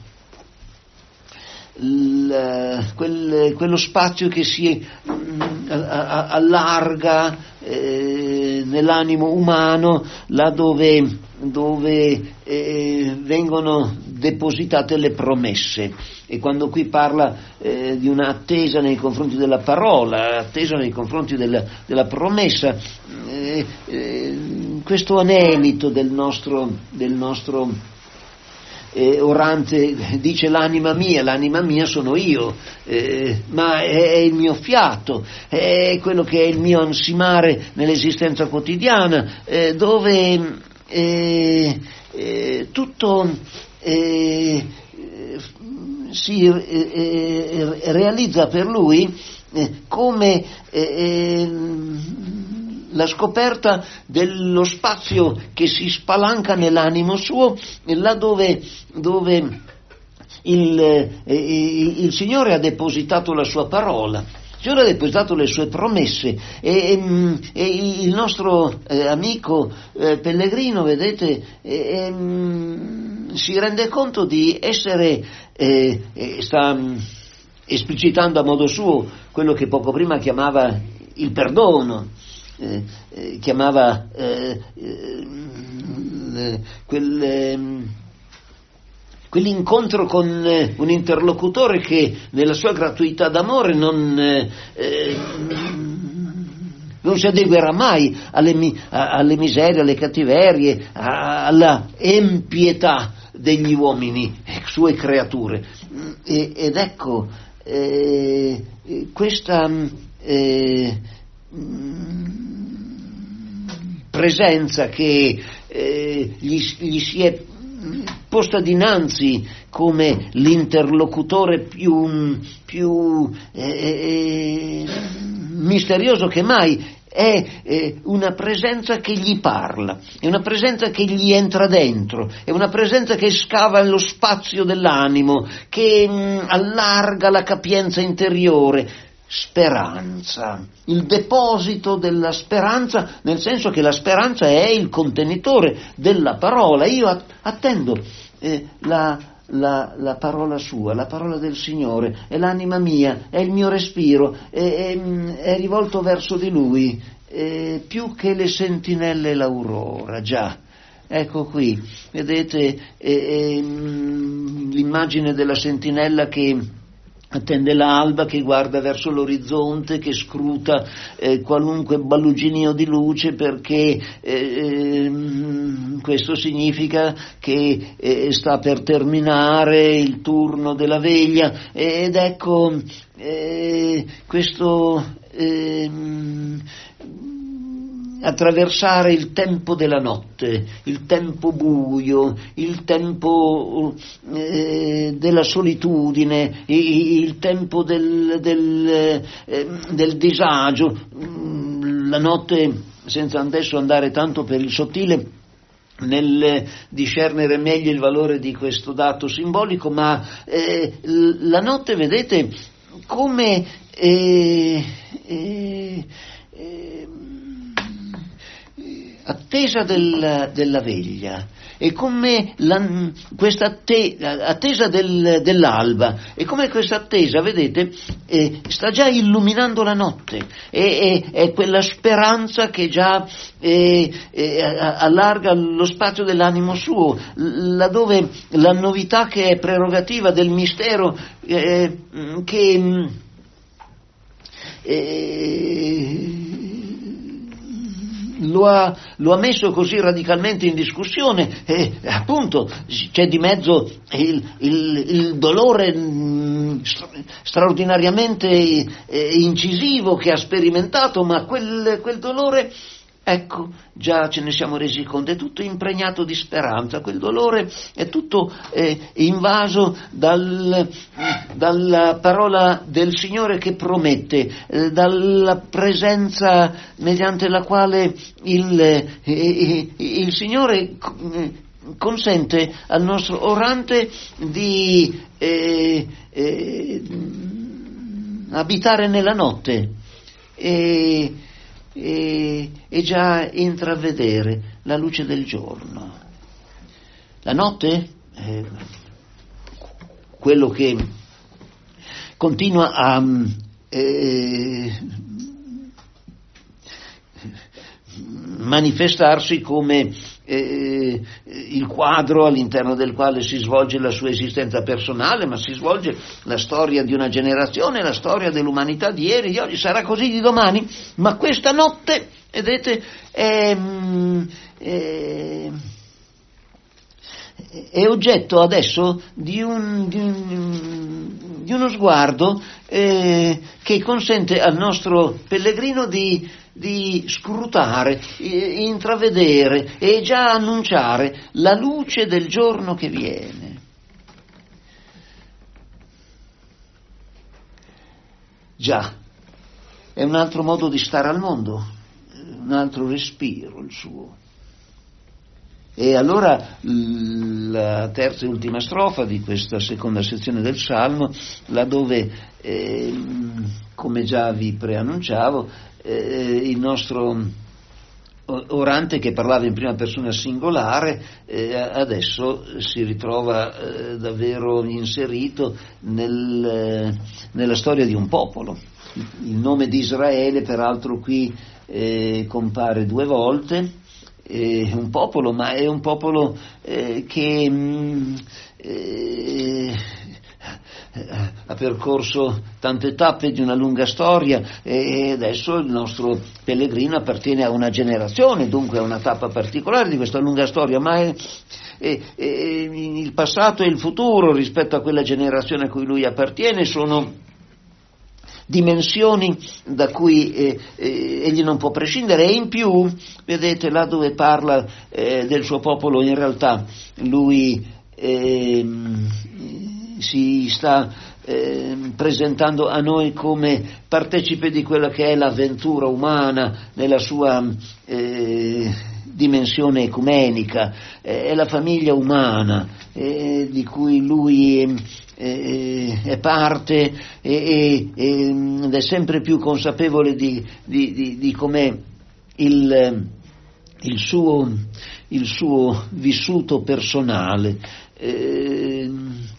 il, quel, quello spazio che si mh, allarga eh, nell'animo umano, là dove, dove eh, vengono depositate le promesse. E quando qui parla eh, di un'attesa nei confronti della parola, attesa nei confronti della, della promessa, eh, eh, questo anelito del nostro, del nostro Eh, orante dice: l'anima mia, l'anima mia sono io, eh, ma è, è il mio fiato, è quello che è il mio ansimare nell'esistenza quotidiana, eh, dove eh, eh, tutto eh, si eh, realizza per lui eh, come eh, la scoperta dello spazio che si spalanca nell'animo suo, là dove, dove il, eh, il Signore ha depositato la sua parola. Il Signore ha depositato le sue promesse e, e, e il nostro eh, amico eh, pellegrino, vedete, eh, eh, si rende conto di essere, eh, eh, sta esplicitando a modo suo quello che poco prima chiamava il perdono, eh, eh, chiamava eh, eh, quel... Eh, quell'incontro con eh, un interlocutore che nella sua gratuità d'amore non, eh, eh, non si adeguerà mai alle, alle miserie, alle cattiverie, alla empietà degli uomini, sue creature. E, ed ecco, eh, questa eh, presenza che eh, gli, gli si è posta dinanzi come l'interlocutore più, più eh, misterioso che mai, è eh, una presenza che gli parla, è una presenza che gli entra dentro, è una presenza che scava lo spazio dell'animo, che mh, allarga la capienza interiore. Speranza, il deposito della speranza, nel senso che la speranza è il contenitore della parola. Io attendo eh, la, la, la parola sua, la parola del Signore, è l'anima mia, è il mio respiro, è, è, è rivolto verso di Lui, è più che le sentinelle l'aurora, già. Ecco qui, vedete è, è, l'immagine della sentinella che attende l'alba, che guarda verso l'orizzonte, che scruta eh, qualunque balluginio di luce, perché eh, questo significa che eh, sta per terminare il turno della veglia. Ed ecco eh, questo eh, attraversare il tempo della notte, il tempo buio, il tempo eh, della solitudine, il tempo del, del, eh, del disagio. La notte, senza adesso andare tanto per il sottile nel discernere meglio il valore di questo dato simbolico, ma eh, la notte, vedete, come eh, eh, eh, attesa del, della veglia, e come la, questa atte, attesa del, dell'alba, e come questa attesa, vedete, eh, sta già illuminando la notte, e, e, è quella speranza che già eh, eh, allarga lo spazio dell'animo suo, laddove la novità, che è prerogativa del mistero, eh, che eh, Lo ha, lo ha messo così radicalmente in discussione, e appunto c'è di mezzo il, il, il dolore straordinariamente eh, incisivo che ha sperimentato, ma quel, quel dolore, ecco, già ce ne siamo resi conto, è tutto impregnato di speranza, quel dolore è tutto eh, invaso dal, dalla parola del Signore che promette, eh, dalla presenza mediante la quale il, eh, il Signore consente al nostro orante di eh, eh, abitare nella notte e E, e già intravedere la luce del giorno. La notte, eh, quello che continua a eh, manifestarsi come eh, il quadro all'interno del quale si svolge la sua esistenza personale, ma si svolge la storia di una generazione, la storia dell'umanità di ieri, di oggi, sarà così di domani, ma questa notte, vedete, è, è, è oggetto adesso di, un, di, un, di uno sguardo eh, che consente al nostro pellegrino di di scrutare, intravedere e già annunciare la luce del giorno che viene. Già, è un altro modo di stare al mondo. un altro respiro il suo. E allora la terza e ultima strofa di questa seconda sezione del Salmo, laddove, eh, come già vi preannunciavo, eh, il nostro orante, che parlava in prima persona singolare, eh, adesso si ritrova eh, davvero inserito nel, nella storia di un popolo. Il nome di Israele peraltro qui eh, compare due volte. È un popolo, ma è un popolo eh, che mh, eh, ha percorso tante tappe di una lunga storia, e adesso il nostro pellegrino appartiene a una generazione, dunque a una tappa particolare di questa lunga storia, ma è, è, è, il passato e il futuro rispetto a quella generazione a cui lui appartiene sono dimensioni da cui eh, eh, egli non può prescindere. E in più, vedete, là dove parla eh, del suo popolo, in realtà lui eh, si sta eh, presentando a noi come partecipe di quella che è l'avventura umana nella sua eh, dimensione ecumenica, eh, è la famiglia umana eh, di cui lui eh, è parte e, e, ed è sempre più consapevole di, di, di, di com'è il, il, suo, il suo vissuto personale, eh,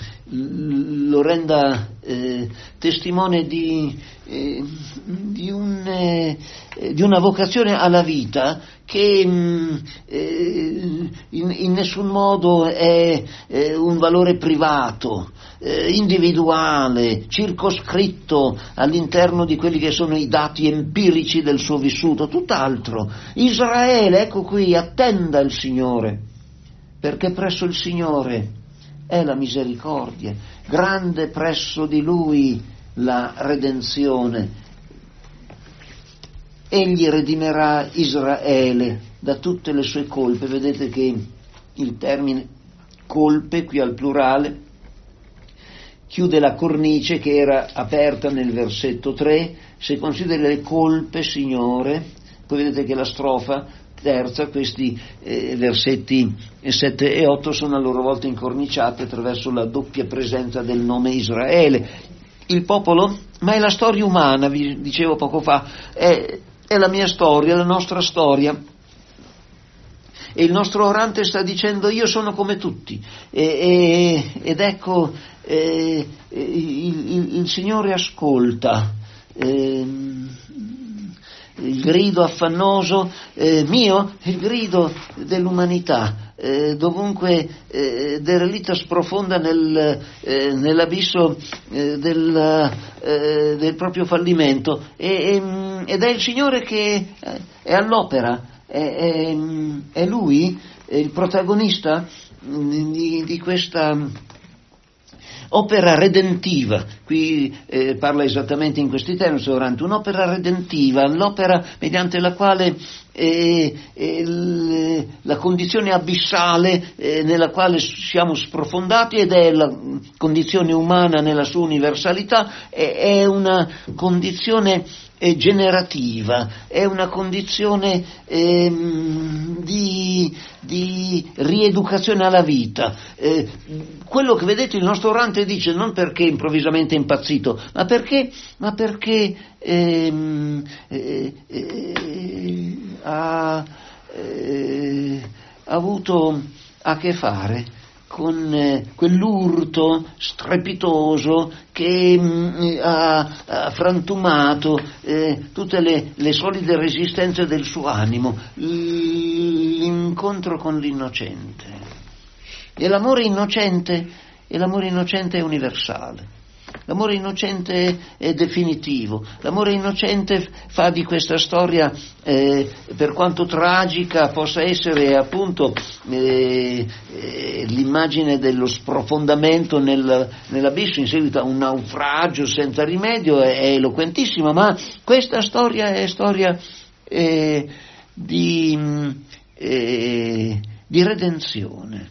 lo renda eh, testimone di, eh, di, un, eh, di una vocazione alla vita che mh, eh, in, in nessun modo è eh, un valore privato, eh, individuale, circoscritto all'interno di quelli che sono i dati empirici del suo vissuto, tutt'altro. Israele, ecco qui, attenda il Signore, perché presso il Signore è la misericordia, grande presso di Lui la redenzione. Egli redimerà Israele da tutte le sue colpe. Vedete che il termine colpe, qui al plurale, chiude la cornice che era aperta nel versetto tre. Se consideri le colpe, Signore, poi vedete che la strofa terza, questi eh, versetti sette e otto sono a loro volta incorniciati attraverso la doppia presenza del nome Israele. Il popolo, ma è la storia umana, vi dicevo poco fa, è, è la mia storia, la nostra storia. E il nostro orante sta dicendo: io sono come tutti, e, e, ed ecco eh, il, il, il Signore ascolta eh, il grido affannoso eh, mio, il grido dell'umanità, eh, dovunque eh, derelitta sprofonda nel, eh, nell'abisso eh, del, eh, del proprio fallimento, e, e, ed è il Signore che è all'opera, è, è, è Lui è il protagonista di, di questa opera redentiva. Qui eh, parla esattamente in questi termini, durante un'opera redentiva, l'opera mediante la quale eh, eh, l, la condizione abissale eh, nella quale siamo sprofondati, ed è la condizione umana nella sua universalità, è, è una condizione è generativa, è una condizione ehm, di, di rieducazione alla vita. Eh, quello che vedete il nostro orante dice non perché improvvisamente è impazzito, ma perché, ma perché ehm, eh, eh, ha, eh, ha avuto a che fare con eh, quell'urto strepitoso che mh, ha, ha frantumato eh, tutte le, le solide resistenze del suo animo, l'incontro con l'innocente. E l'amore innocente, e l'amore innocente è universale. L'amore innocente è definitivo, l'amore innocente fa di questa storia, eh, per quanto tragica possa essere appunto eh, eh, l'immagine dello sprofondamento nel, nell'abisso in seguito a un naufragio senza rimedio, è, è eloquentissima, ma questa storia è storia eh, di, eh, di redenzione.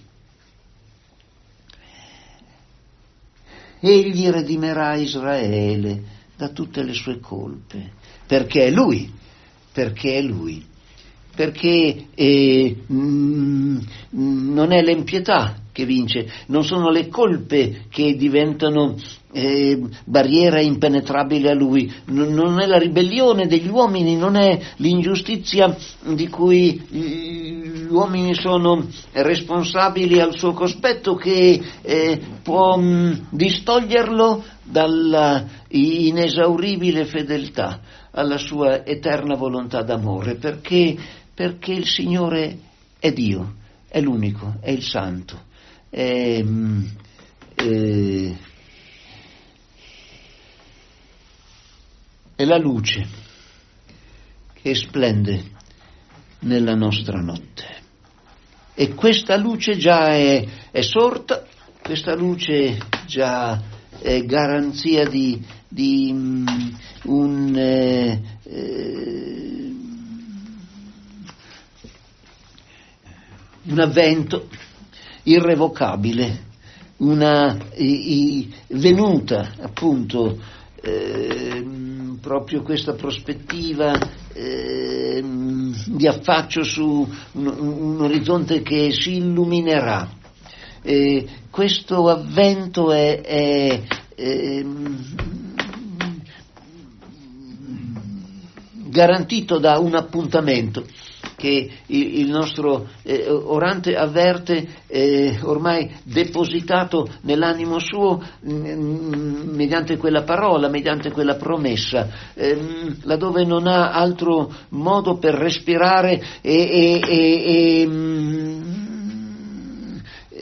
Egli redimerà Israele da tutte le sue colpe, perché è Lui perché è Lui, perché eh, mm, non è l'impietà che vince, non sono le colpe che diventano eh, barriera impenetrabile a Lui, non, non è la ribellione degli uomini, non è l'ingiustizia di cui gli uomini sono responsabili al suo cospetto che eh, può mh, distoglierlo dalla inesauribile fedeltà alla sua eterna volontà d'amore, perché, perché il Signore è Dio, è l'unico, è il Santo, è, è, è la luce che splende nella nostra notte. E questa luce già è, è sorta, questa luce già è garanzia di, di um, un, eh, eh, un avvento irrevocabile, una i, i, venuta appunto eh, proprio questa prospettiva eh, di affaccio su un, un orizzonte che si illuminerà. Eh, questo avvento è, è, è garantito da un appuntamento che il, il nostro eh, orante avverte eh, ormai depositato nell'animo suo mh, mediante quella parola, mediante quella promessa, ehm, laddove non ha altro modo per respirare e, e, e, e mh,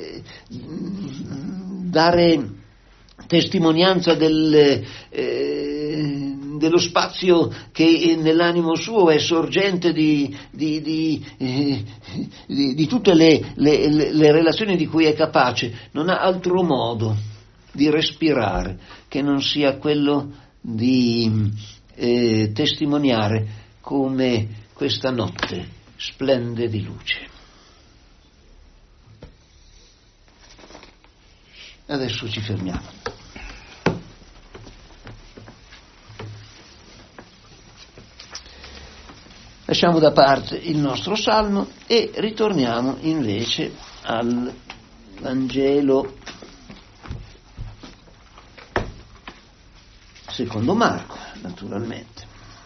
dare testimonianza del, eh, dello spazio che nell'animo suo è sorgente di, di, di, eh, di, di tutte le, le, le relazioni di cui è capace, non ha altro modo di respirare che non sia quello di eh, testimoniare come questa notte splende di luce. Adesso ci fermiamo. Lasciamo da parte il nostro salmo e ritorniamo invece al Vangelo secondo Marco, naturalmente.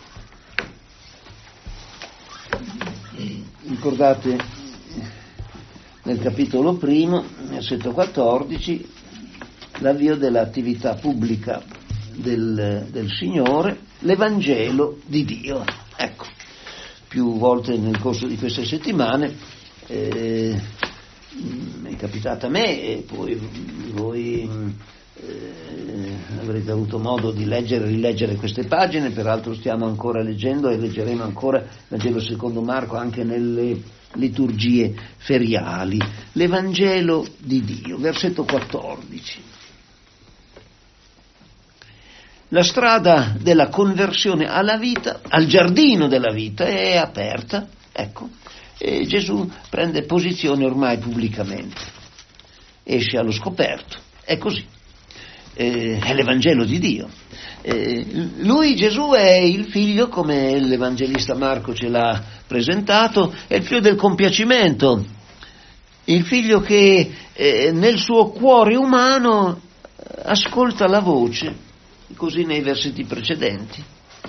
Ricordate nel capitolo primo, versetto quattordici, l'avvio dell'attività pubblica del, del Signore, l'Evangelo di Dio. Ecco, più volte nel corso di queste settimane eh, è capitata a me e poi voi eh, avrete avuto modo di leggere e rileggere queste pagine, peraltro stiamo ancora leggendo e leggeremo ancora Vangelo secondo Marco anche nelle liturgie feriali. L'Evangelo di Dio, versetto quattordici. La strada della conversione alla vita, al giardino della vita, è aperta, ecco, e Gesù prende posizione ormai pubblicamente, esce allo scoperto, è così, eh, è l'Evangelo di Dio. Eh, lui, Gesù, è il figlio, come l'Evangelista Marco ce l'ha presentato, è il figlio del compiacimento, il figlio che eh, nel suo cuore umano ascolta la voce, così nei versetti precedenti.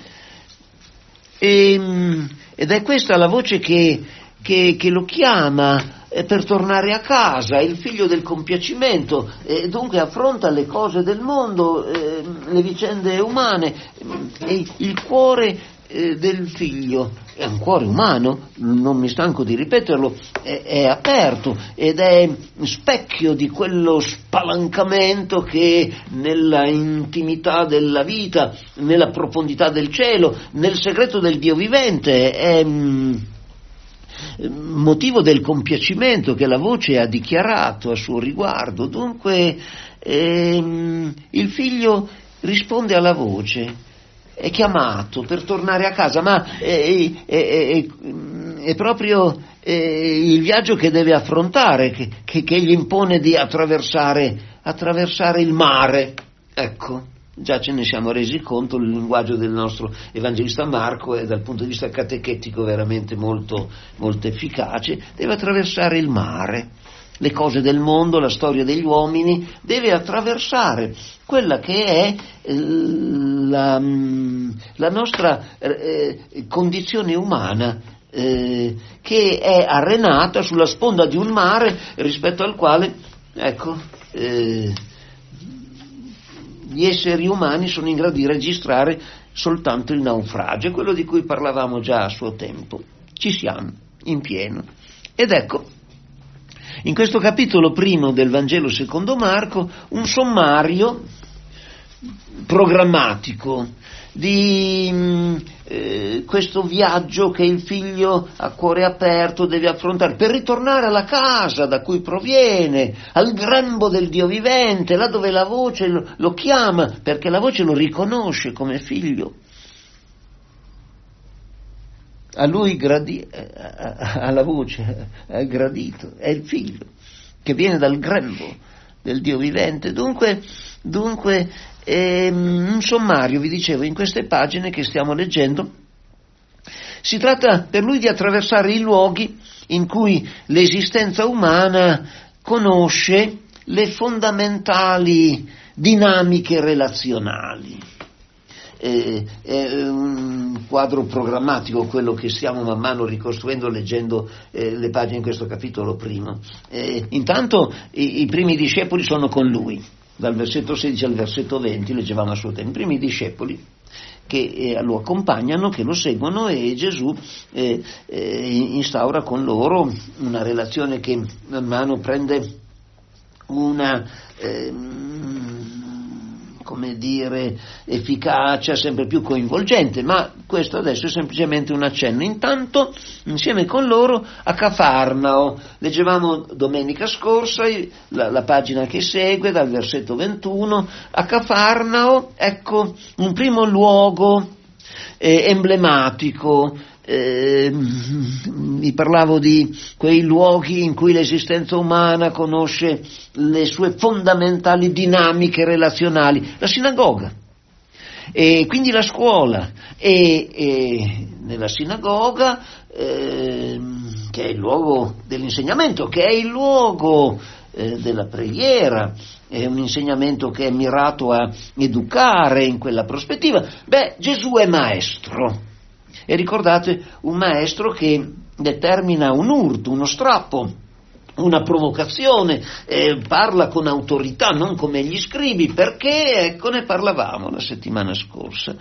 E, ed è questa la voce che, che, che lo chiama eh, per tornare a casa, il figlio del compiacimento, e dunque affronta le cose del mondo, eh, le vicende umane, e il cuore eh, del figlio è un cuore umano, non mi stanco di ripeterlo, è, è aperto ed è specchio di quello spalancamento che nella intimità della vita, nella profondità del cielo, nel segreto del Dio vivente è mh, motivo del compiacimento che la voce ha dichiarato a suo riguardo. Dunque ehm, il figlio risponde alla voce, è chiamato per tornare a casa, ma è, è, è, è proprio è il viaggio che deve affrontare, che, che, che gli impone di attraversare, attraversare il mare, ecco, già ce ne siamo resi conto, il linguaggio del nostro evangelista Marco è dal punto di vista catechetico veramente molto, molto efficace. Deve attraversare il mare, le cose del mondo, la storia degli uomini, deve attraversare quella che è la, la nostra eh, condizione umana, eh, che è arenata sulla sponda di un mare rispetto al quale, ecco, eh, gli esseri umani sono in grado di registrare soltanto il naufragio, quello di cui parlavamo già a suo tempo. Ci siamo, in pieno. Ed ecco, in questo capitolo primo del Vangelo secondo Marco, un sommario programmatico di eh, questo viaggio che il figlio a cuore aperto deve affrontare per ritornare alla casa da cui proviene, al grembo del Dio vivente, là dove la voce lo, lo chiama, perché la voce lo riconosce come figlio. A lui gradi, alla voce è gradito, è il figlio che viene dal grembo del Dio vivente. Dunque, dunque ehm, un sommario, vi dicevo, in queste pagine che stiamo leggendo. Si tratta per lui di attraversare i luoghi in cui l'esistenza umana conosce le fondamentali dinamiche relazionali. Eh, è un quadro programmatico quello che stiamo man mano ricostruendo leggendo eh, le pagine in questo capitolo primo. Eh, intanto i, i primi discepoli sono con lui, dal versetto sedici al versetto venti, leggevamo a suo tempo, i primi discepoli che eh, lo accompagnano, che lo seguono, e Gesù eh, eh, instaura con loro una relazione che man mano prende una eh, come dire, efficacia, sempre più coinvolgente, ma questo adesso è semplicemente un accenno. Intanto, insieme con loro, a Cafarnao, leggevamo domenica scorsa, la, la pagina che segue, dal versetto ventuno, a Cafarnao, ecco, un primo luogo eh, emblematico. Eh, vi parlavo di quei luoghi in cui l'esistenza umana conosce le sue fondamentali dinamiche relazionali, la sinagoga, e quindi la scuola, e, e nella sinagoga, eh, che è il luogo dell'insegnamento, che è il luogo eh, della preghiera, è un insegnamento che è mirato a educare in quella prospettiva. Beh, Gesù è maestro. E ricordate, un maestro che determina un urto, uno strappo, una provocazione, eh, parla con autorità, non come gli scribi, perché, ecco, ne parlavamo la settimana scorsa.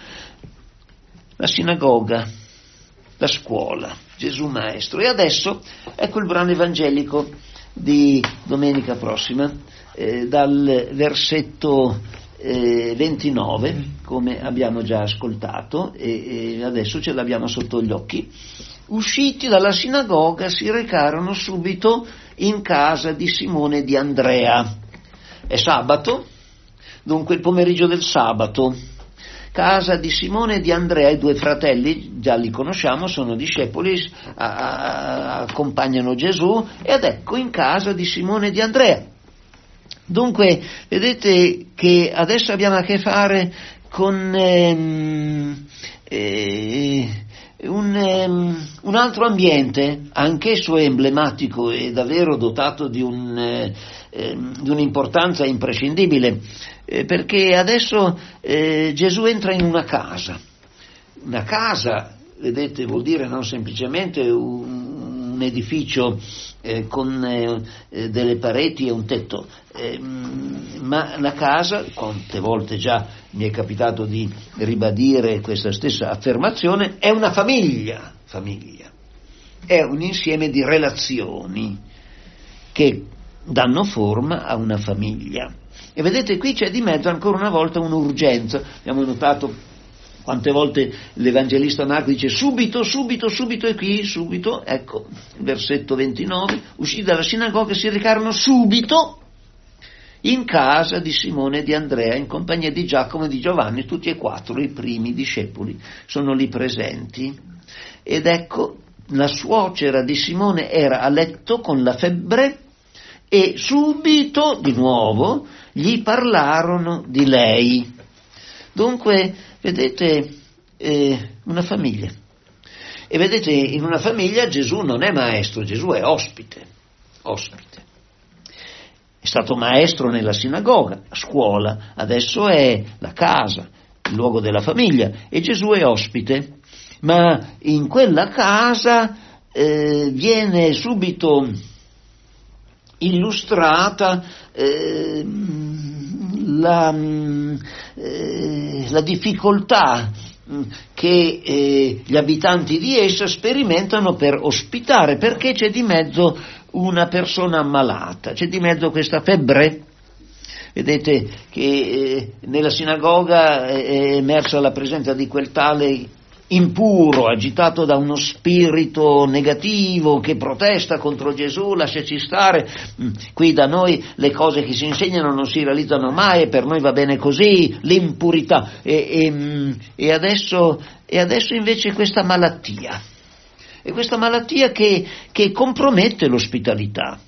La sinagoga, la scuola, Gesù maestro. E adesso, ecco il brano evangelico di domenica prossima, eh, dal versetto Eh, ventinove, come abbiamo già ascoltato, e, e adesso ce l'abbiamo sotto gli occhi. Usciti dalla sinagoga si recarono subito in casa di Simone e di Andrea. È sabato, dunque il pomeriggio del sabato. Casa di Simone e di Andrea, i due fratelli, già li conosciamo, sono discepoli, a, a, accompagnano Gesù, ed ecco in casa di Simone e di Andrea. Dunque, vedete che adesso abbiamo a che fare con ehm, eh, un, ehm, un altro ambiente, anch'esso emblematico e davvero dotato di, un, eh, di un'importanza imprescindibile, eh, perché adesso eh, Gesù entra in una casa. Una casa, vedete, vuol dire non semplicemente un, un edificio Eh, con eh, delle pareti e un tetto, eh, ma la casa, quante volte già mi è capitato di ribadire questa stessa affermazione, è una famiglia, famiglia, è un insieme di relazioni che danno forma a una famiglia. E vedete, qui c'è di mezzo ancora una volta un'urgenza. Abbiamo notato quante volte l'Evangelista Marco dice subito, subito, subito, e qui subito, ecco, versetto ventinove, usciti dalla sinagoga si recarono subito in casa di Simone e di Andrea, in compagnia di Giacomo e di Giovanni, tutti e quattro i primi discepoli sono lì presenti. Ed ecco, la suocera di Simone era a letto con la febbre e subito, di nuovo, gli parlarono di lei. Dunque, vedete, eh, una famiglia. E vedete, in una famiglia Gesù non è maestro, Gesù è ospite, ospite. È stato maestro nella sinagoga, a scuola, adesso è la casa, il luogo della famiglia, e Gesù è ospite. Ma in quella casa eh, viene subito illustrata eh, la, eh, la difficoltà che eh, gli abitanti di essa sperimentano per ospitare, perché c'è di mezzo una persona ammalata, c'è di mezzo questa febbre. Vedete che eh, nella sinagoga è emersa la presenza di quel tale impuro, agitato da uno spirito negativo che protesta contro Gesù, lasciaci stare, qui da noi le cose che si insegnano non si realizzano mai e per noi va bene così, l'impurità, e, e, e, adesso, e adesso invece questa malattia, e questa malattia che, che compromette l'ospitalità.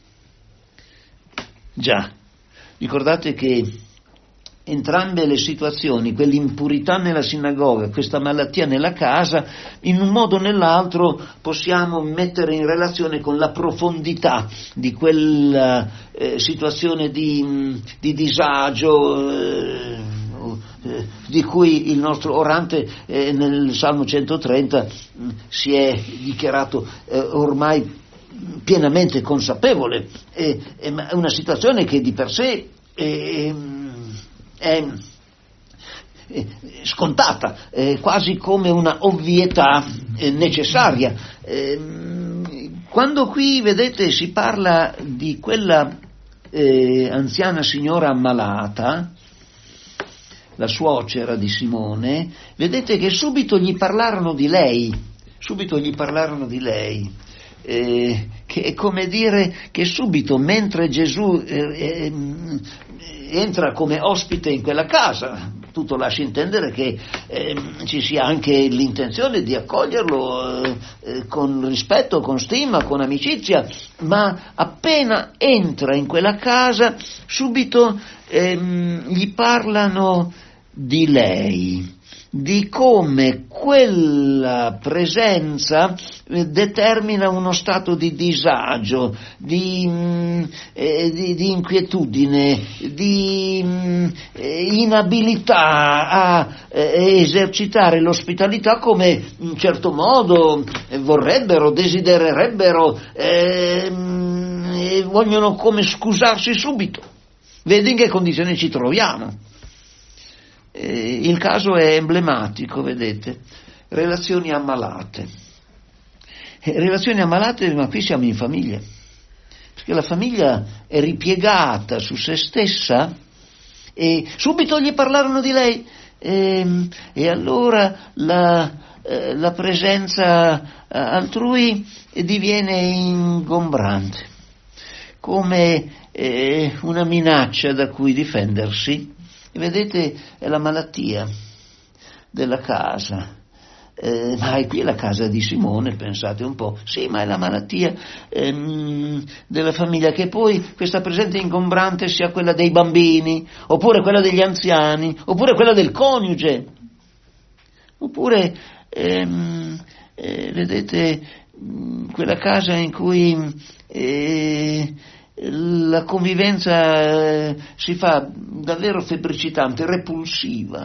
Già, ricordate che entrambe le situazioni, quell'impurità nella sinagoga, questa malattia nella casa, in un modo o nell'altro possiamo mettere in relazione con la profondità di quella eh, situazione di, di disagio eh, eh, di cui il nostro orante eh, nel Salmo centotrenta mh, si è dichiarato eh, ormai pienamente consapevole. È, è una situazione che di per sé è, è scontata, è quasi come una ovvietà necessaria. Quando qui, vedete, si parla di quella eh, anziana signora ammalata, la suocera di Simone, vedete che subito gli parlarono di lei, subito gli parlarono di lei. Eh, che è come dire che subito, mentre Gesù eh, eh, entra come ospite in quella casa, tutto lascia intendere che eh, ci sia anche l'intenzione di accoglierlo eh, con rispetto, con stima, con amicizia, ma appena entra in quella casa subito eh, gli parlano di lei, di come quella presenza determina uno stato di disagio, di, eh, di, di inquietudine, di eh, inabilità a eh, esercitare l'ospitalità come in certo modo vorrebbero, desidererebbero, eh, e vogliono come scusarsi subito. Vedi in che condizioni ci troviamo. Eh, il caso è emblematico, vedete, relazioni ammalate, eh, relazioni ammalate, ma qui siamo in famiglia, perché la famiglia è ripiegata su se stessa e subito gli parlarono di lei, eh, e allora la, eh, la presenza altrui diviene ingombrante, come eh, una minaccia da cui difendersi. E vedete, è la malattia della casa, eh, ma è qui la casa di Simone, pensate un po', sì, ma è la malattia ehm, della famiglia, che poi questa presenza ingombrante sia quella dei bambini, oppure quella degli anziani, oppure quella del coniuge, oppure ehm, eh, vedete, quella casa in cui eh, la convivenza eh, si fa davvero febbricitante, repulsiva.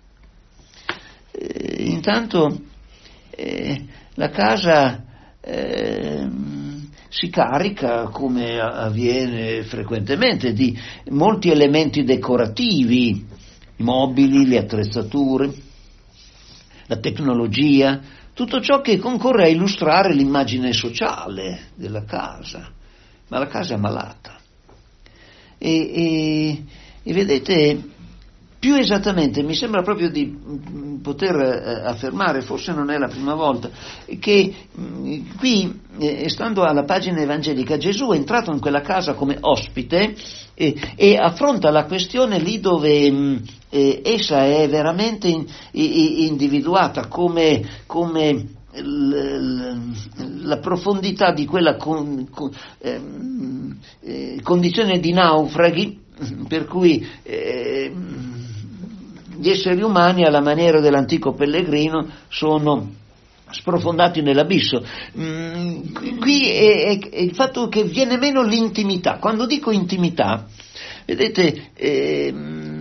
Eh, intanto eh, la casa eh, si carica, come avviene frequentemente, di molti elementi decorativi, i mobili, le attrezzature, la tecnologia, tutto ciò che concorre a illustrare l'immagine sociale della casa. Ma la casa è malata e, e, e vedete, più esattamente mi sembra proprio di poter eh, affermare, forse non è la prima volta, che mh, qui eh, stando alla pagina evangelica Gesù è entrato in quella casa come ospite eh, e affronta la questione lì dove mh, eh, essa è veramente in, in, individuata come, come la profondità di quella con, con, eh, condizione di naufraghi per cui eh, gli esseri umani, alla maniera dell'antico pellegrino, sono sprofondati nell'abisso. Mm, qui è, è, è il fatto che viene meno l'intimità. Quando dico intimità, vedete, ehm,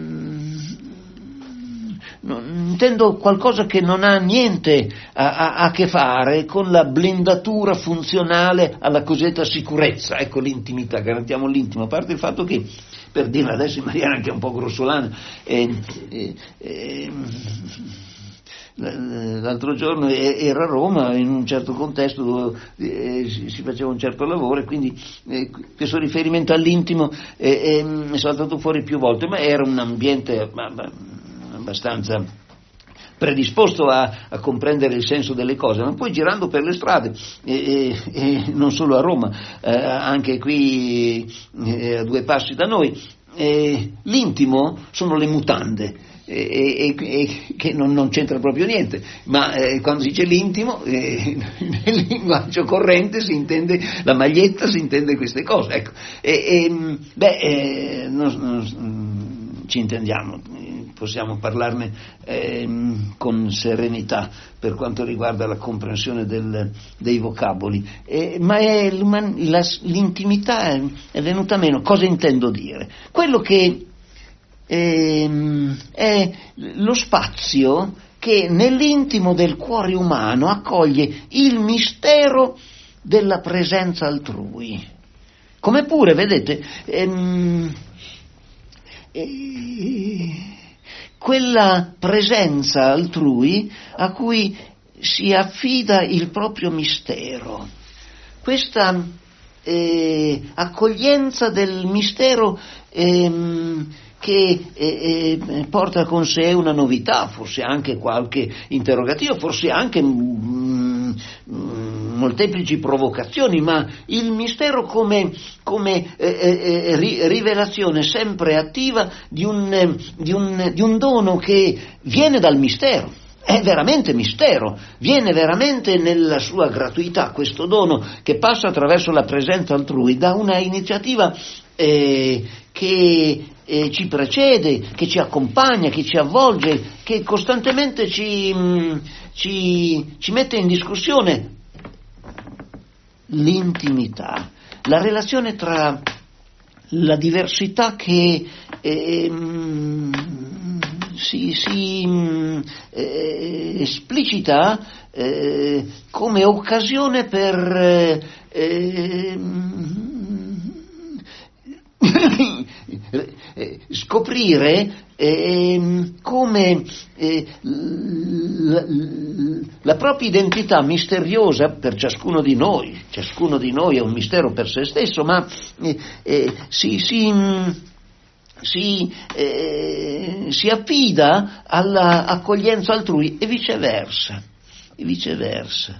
intendo qualcosa che non ha niente a, a, a che fare con la blindatura funzionale alla cosiddetta sicurezza. Ecco l'intimità, garantiamo l'intimo, a parte il fatto che, per dirla adesso in maniera anche un po' grossolana, eh, eh, eh, l'altro giorno ero a Roma in un certo contesto dove eh, si faceva un certo lavoro, e quindi eh, questo riferimento all'intimo eh, eh, è saltato fuori più volte, ma era un ambiente abbastanza predisposto a, a comprendere il senso delle cose, ma poi girando per le strade, e, e, e non solo a Roma, eh, anche qui eh, a due passi da noi, eh, l'intimo sono le mutande, e, e, e che non, non c'entra proprio niente, ma eh, quando si dice l'intimo, eh, nel linguaggio corrente si intende la maglietta, si intende queste cose, ecco. E, e, beh, eh, non, non, ci intendiamo, possiamo parlarne eh, con serenità per quanto riguarda la comprensione del, dei vocaboli, eh, ma è la, l'intimità è, è venuta meno. Cosa intendo dire? Quello che eh, è lo spazio che nell'intimo del cuore umano accoglie il mistero della presenza altrui. Come pure, vedete, ehm, eh, quella presenza altrui a cui si affida il proprio mistero, questa eh, accoglienza del mistero ehm, che eh, eh, porta con sé una novità, forse anche qualche interrogativo, forse anche mm, mm, molteplici provocazioni, ma il mistero come, come eh, eh, ri, rivelazione sempre attiva di un, eh, di, un, di un dono che viene dal mistero. È veramente mistero, viene veramente nella sua gratuità, questo dono che passa attraverso la presenza altrui da una iniziativa eh, che eh, ci precede, che ci accompagna, che ci avvolge, che costantemente ci, mh, ci, ci mette in discussione l'intimità, la relazione tra la diversità che eh, mh, si, si mh, eh, esplicita eh, come occasione per eh, eh, scoprire eh, come eh, la, la propria identità misteriosa per ciascuno di noi, ciascuno di noi è un mistero per se stesso, ma eh, eh, si, si, si, eh, si affida alla accoglienza altrui e viceversa, e viceversa.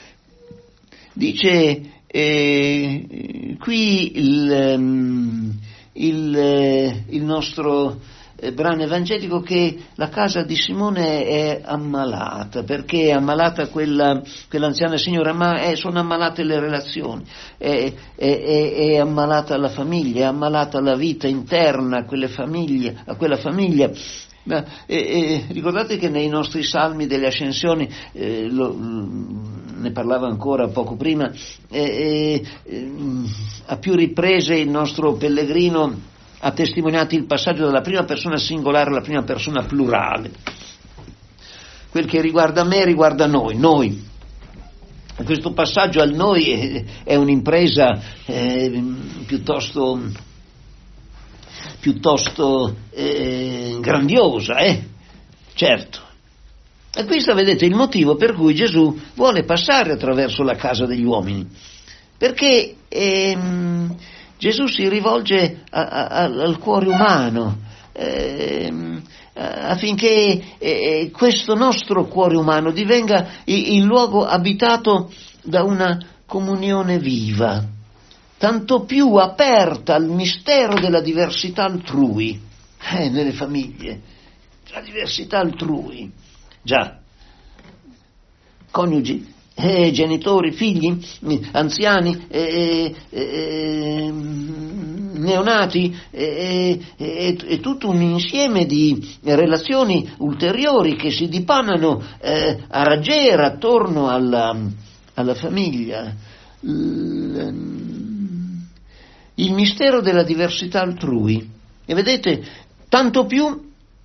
Dice eh, qui il, um, il, il nostro eh, brano evangelico che la casa di Simone è ammalata. Perché è ammalata quella, quell'anziana signora? Ma è, sono ammalate le relazioni, è, è, è, è ammalata la famiglia, è ammalata la vita interna a quelle famiglie, a quella famiglia. Ma, eh, eh, ricordate che nei nostri salmi delle ascensioni, eh, lo, ne parlava ancora poco prima, eh, eh, a più riprese il nostro pellegrino ha testimoniato il passaggio dalla prima persona singolare alla prima persona plurale. Quel che riguarda me riguarda noi, noi. Questo passaggio al noi è, è un'impresa eh, piuttosto piuttosto eh, grandiosa, eh? Certo. E questo, vedete, è il motivo per cui Gesù vuole passare attraverso la casa degli uomini, perché ehm, Gesù si rivolge a, a, al cuore umano ehm, affinché eh, questo nostro cuore umano divenga il, il luogo abitato da una comunione viva, tanto più aperta al mistero della diversità altrui, eh, nelle famiglie, la diversità altrui, già, coniugi eh, genitori, figli, anziani, eh, eh, neonati, eh, eh, è tutto un insieme di relazioni ulteriori che si dipanano eh, a raggiera attorno alla, alla famiglia. Il mistero della diversità altrui. E vedete, tanto più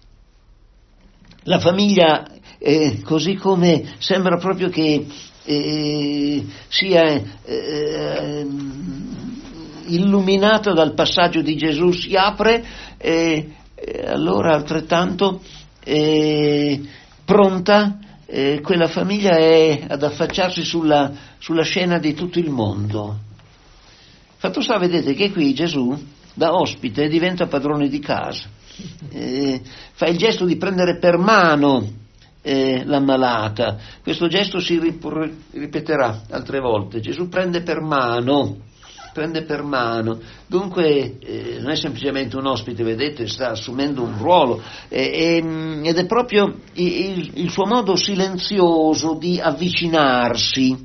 la famiglia, eh, così come sembra proprio che eh, sia eh, illuminata dal passaggio di Gesù, si apre, eh, eh, allora altrettanto eh, pronta eh, quella famiglia è ad affacciarsi sulla, sulla scena di tutto il mondo. Fatto sta, vedete che qui Gesù da ospite diventa padrone di casa, eh, fa il gesto di prendere per mano eh, l'ammalata. Questo gesto si ripor- ripeterà altre volte. Gesù prende per mano, prende per mano, dunque eh, non è semplicemente un ospite, vedete, sta assumendo un ruolo eh, eh, ed è proprio il, il suo modo silenzioso di avvicinarsi.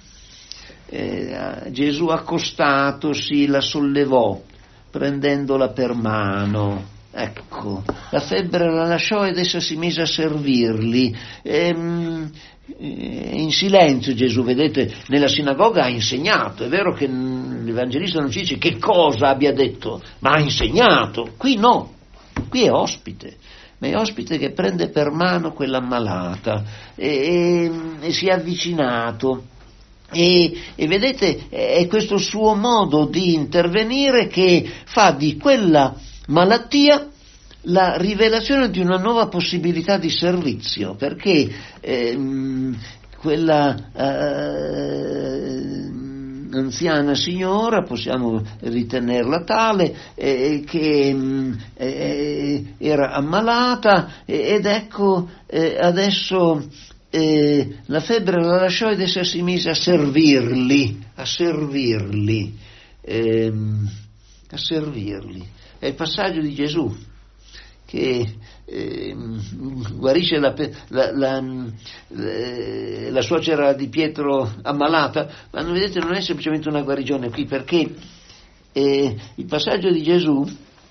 Eh, Gesù accostatosi la sollevò prendendola per mano, ecco, la febbre la lasciò ed essa si mise a servirli. Ehm, in silenzio Gesù, vedete, nella sinagoga ha insegnato. È vero che l'Evangelista non ci dice che cosa abbia detto, ma ha insegnato. Qui no, qui è ospite, ma è ospite che prende per mano quell'ammalata e, e, e si è avvicinato. E, e vedete, è questo suo modo di intervenire che fa di quella malattia la rivelazione di una nuova possibilità di servizio, perché ehm, quella eh, anziana signora, possiamo ritenerla tale, eh, che eh, era ammalata ed ecco eh, adesso Eh, la febbre la lasciò ed essa si mise a servirli, a servirli, ehm, a servirli. È il passaggio di Gesù che ehm, guarisce la, la, la, la, la suocera di Pietro ammalata, ma vedete non è semplicemente una guarigione qui, perché eh, il passaggio di Gesù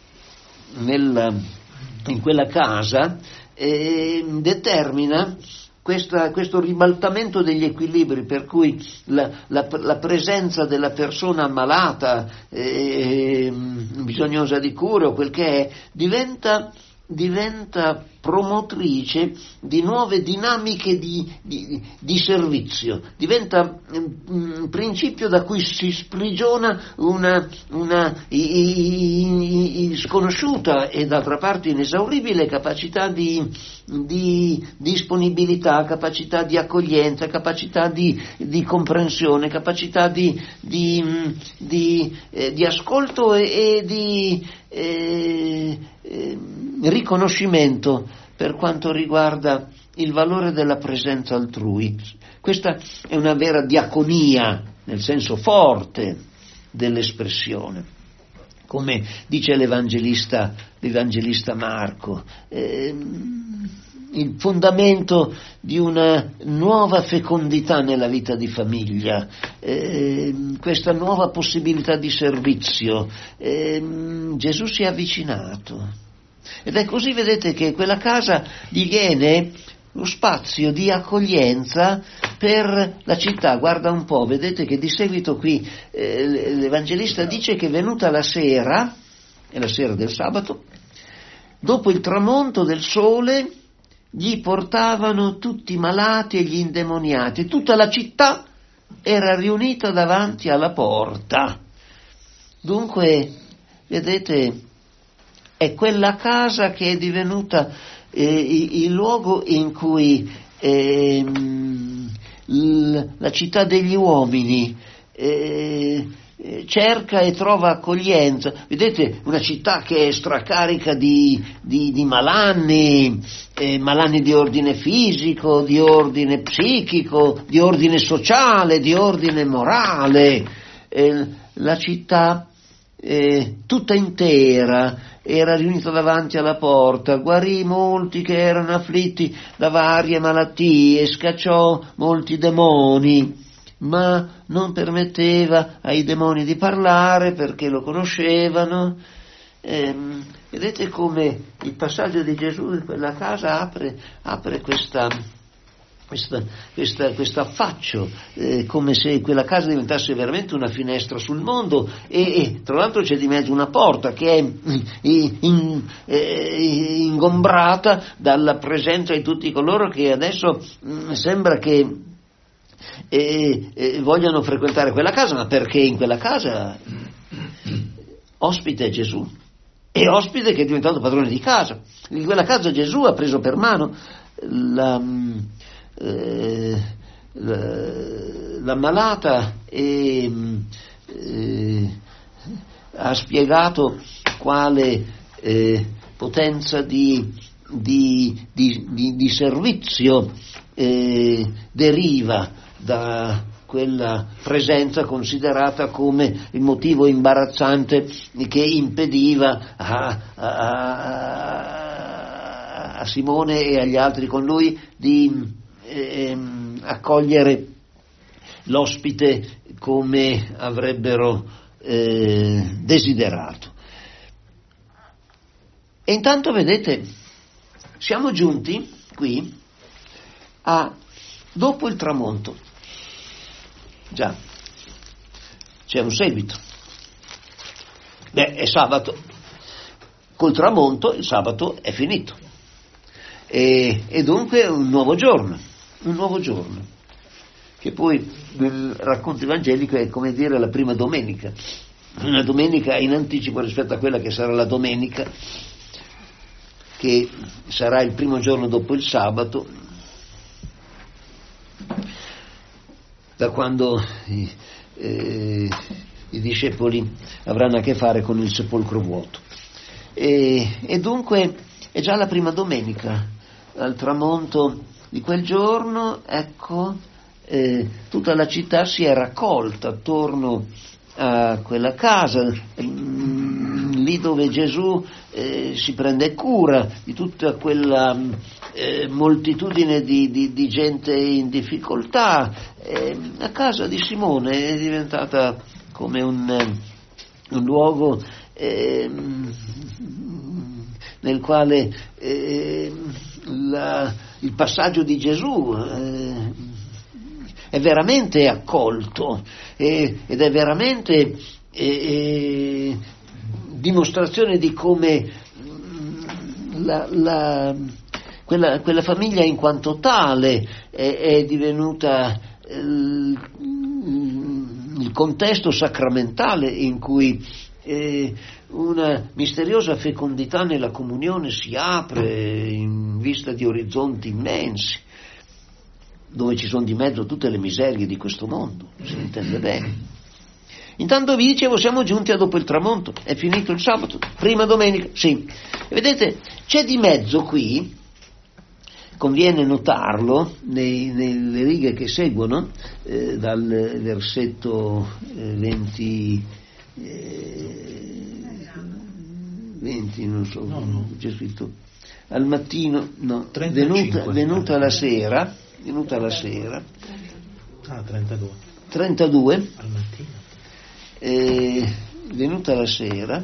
nella, in quella casa eh, determina Questa, questo ribaltamento degli equilibri, per cui la, la, la presenza della persona ammalata, eh, bisognosa di cura o quel che è, diventa, diventa promotrice di nuove dinamiche di, di, di servizio, diventa un principio da cui si sprigiona una, una i, i, i, sconosciuta e d'altra parte inesauribile capacità di, di disponibilità, capacità di accoglienza, capacità di, di comprensione, capacità di, di, di, eh, di ascolto e, e di eh, eh, riconoscimento per quanto riguarda il valore della presenza altrui. Questa è una vera diaconia, nel senso forte dell'espressione. Come dice l'Evangelista, l'Evangelista Marco, ehm, il fondamento di una nuova fecondità nella vita di famiglia, ehm, questa nuova possibilità di servizio. Ehm, Gesù si è avvicinato. Ed è così, vedete, che quella casa diviene lo spazio di accoglienza per la città. Guarda un po', vedete che di seguito qui eh, l'Evangelista dice che venuta la sera, è la sera del sabato, dopo il tramonto del sole, gli portavano tutti i malati e gli indemoniati. Tutta la città era riunita davanti alla porta. Dunque, vedete, è quella casa che è divenuta eh, il luogo in cui eh, la città degli uomini eh, cerca e trova accoglienza. Vedete, una città che è stracarica di, di, di malanni, eh, malanni di ordine fisico, di ordine psichico, di ordine sociale, di ordine morale. Eh, la città eh, tutta intera era riunito davanti alla porta, guarì molti che erano afflitti da varie malattie, scacciò molti demoni, ma non permetteva ai demoni di parlare perché lo conoscevano. Ehm, vedete come il passaggio di Gesù in quella casa apre, apre questa, questa, questa, questo affaccio, eh, come se quella casa diventasse veramente una finestra sul mondo, e, e tra l'altro c'è di mezzo una porta che è in, in, eh, ingombrata dalla presenza di tutti coloro che adesso mh, sembra che eh, eh, vogliano frequentare quella casa, ma perché in quella casa ospite è Gesù. E ospite che è diventato padrone di casa. In quella casa Gesù ha preso per mano la, eh, la, la malata e eh, ha spiegato quale eh, potenza di, di, di, di, di servizio eh, deriva da quella presenza considerata come il motivo imbarazzante che impediva a, a, a Simone e agli altri con lui di eh, accogliere l'ospite come avrebbero eh, desiderato. E intanto vedete, siamo giunti qui a dopo il tramonto. Già, c'è un seguito. Beh, è sabato. Col tramonto il sabato è finito. E, e dunque un nuovo giorno, un nuovo giorno, che poi nel racconto evangelico è come dire la prima domenica. Una domenica in anticipo rispetto a quella che sarà la domenica, che sarà il primo giorno dopo il sabato, da quando i, eh, i discepoli avranno a che fare con il sepolcro vuoto. E, e dunque è già la prima domenica, al tramonto di quel giorno, ecco, eh, tutta la città si è raccolta attorno a quella casa, lì dove Gesù eh, si prende cura di tutta quella eh, moltitudine di, di, di gente in difficoltà. Eh, la casa di Simone è diventata come un, un luogo eh, nel quale eh, la, il passaggio di Gesù eh, è veramente accolto eh, ed è veramente eh, eh, dimostrazione di come la, la, quella, quella famiglia in quanto tale è, è divenuta eh, il contesto sacramentale in cui eh, una misteriosa fecondità nella comunione si apre in vista di orizzonti immensi, dove ci sono di mezzo tutte le miserie di questo mondo, si intende bene. Intanto vi dicevo, siamo giunti a dopo il tramonto, è finito il sabato, prima domenica, sì. E vedete, c'è di mezzo qui, conviene notarlo, nei, nelle righe che seguono, eh, dal versetto eh, venti, eh, venti, non so, no, no. C'è scritto, al mattino, no, venuta, venuta la sera, venuta la sera, ah, trentadue, trentadue, al mattino, eh, venuta la sera,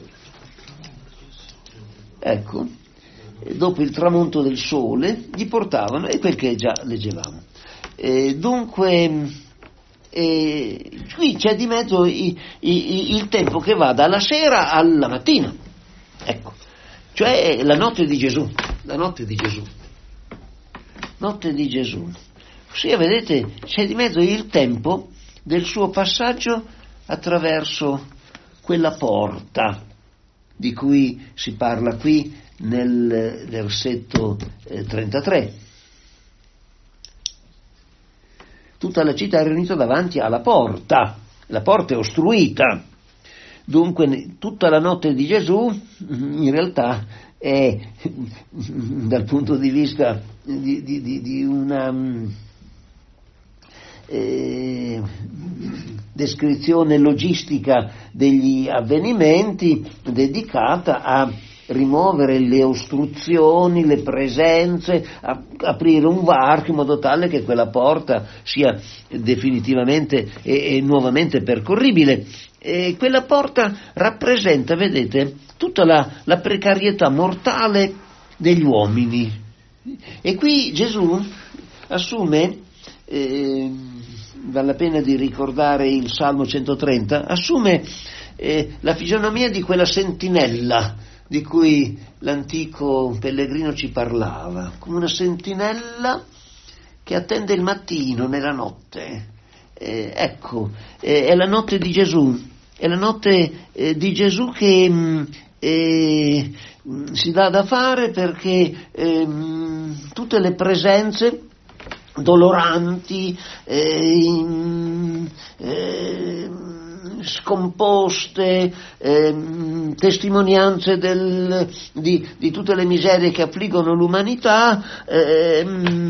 ecco, dopo il tramonto del sole, gli portavano, e quel che già leggevamo. Eh, dunque, eh, qui c'è di mezzo i, i, il tempo che va dalla sera alla mattina, ecco, cioè la notte di Gesù, la notte di Gesù. Notte di Gesù. Ossia, vedete, c'è di mezzo il tempo del suo passaggio attraverso quella porta di cui si parla qui nel versetto eh, trentatré. Tutta la città è riunita davanti alla porta, la porta è ostruita. Dunque tutta la notte di Gesù in realtà è, dal punto di vista di, di, di, di una eh, descrizione logistica degli avvenimenti dedicata a rimuovere le ostruzioni, le presenze, a, aprire un varco in modo tale che quella porta sia definitivamente e, e nuovamente percorribile. E quella porta rappresenta, vedete, tutta la, la precarietà mortale degli uomini. E qui Gesù assume, eh, vale la pena di ricordare il Salmo centotrenta, assume eh, la fisionomia di quella sentinella di cui l'antico pellegrino ci parlava, come una sentinella che attende il mattino nella notte. Eh, ecco, eh, è la notte di Gesù, è la notte eh, di Gesù che mh, eh, mh, si dà da fare perché eh, mh, tutte le presenze doloranti, eh, eh, scomposte, eh, testimonianze del, di, di tutte le miserie che affliggono l'umanità, eh,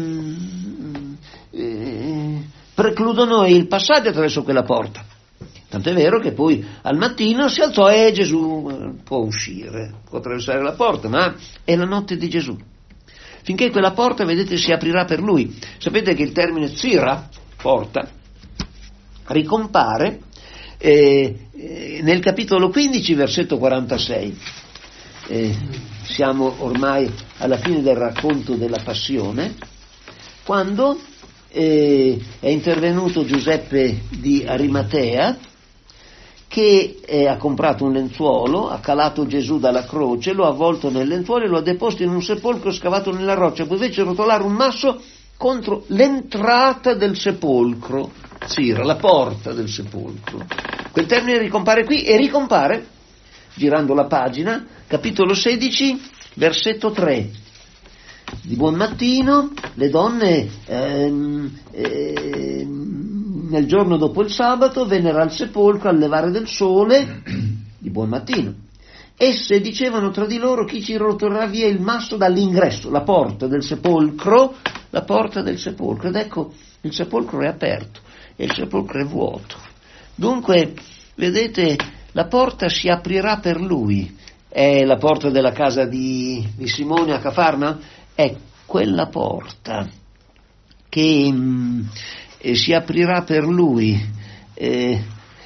eh, precludono il passaggio attraverso quella porta. Tant'è vero che poi al mattino si alzò e Gesù può uscire, può attraversare la porta, ma è la notte di Gesù. Finché quella porta, vedete, si aprirà per lui. Sapete che il termine Tzira, porta, ricompare eh, eh, nel capitolo quindici, versetto quarantasei. Eh, siamo ormai alla fine del racconto della Passione, quando eh, è intervenuto Giuseppe di Arimatea, che eh, ha comprato un lenzuolo, ha calato Gesù dalla croce, lo ha avvolto nel lenzuolo e lo ha deposto in un sepolcro scavato nella roccia, poi fece rotolare un masso contro l'entrata del sepolcro, Tzira, la porta del sepolcro. Quel termine ricompare qui e ricompare, girando la pagina, capitolo sedici, versetto tre. Di buon mattino le donne ehm, ehm, nel giorno dopo il sabato vennero al sepolcro al levare del sole di buon mattino. Esse dicevano tra di loro: chi ci rotolerà via il masso dall'ingresso, la porta del sepolcro, la porta del sepolcro. Ed ecco, il sepolcro è aperto e il sepolcro è vuoto. Dunque, vedete, la porta si aprirà per lui. È la porta della casa di, di Simone a Cafarna? È quella porta che mh, eh, si aprirà per lui, eh,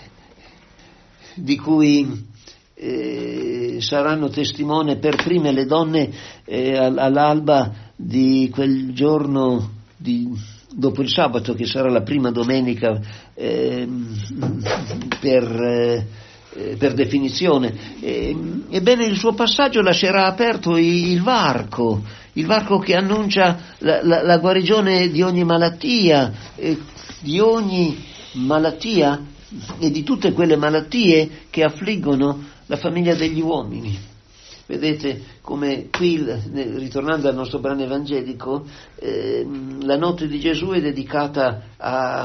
di cui eh, saranno testimone per prime le donne eh, all'alba di quel giorno di, dopo il sabato, che sarà la prima domenica eh, per... Eh, per definizione. Ebbene, il suo passaggio lascerà aperto il varco, il varco che annuncia la, la, la guarigione di ogni malattia, eh, di ogni malattia e di tutte quelle malattie che affliggono la famiglia degli uomini. Vedete come qui, ritornando al nostro brano evangelico, eh, la notte di Gesù è dedicata a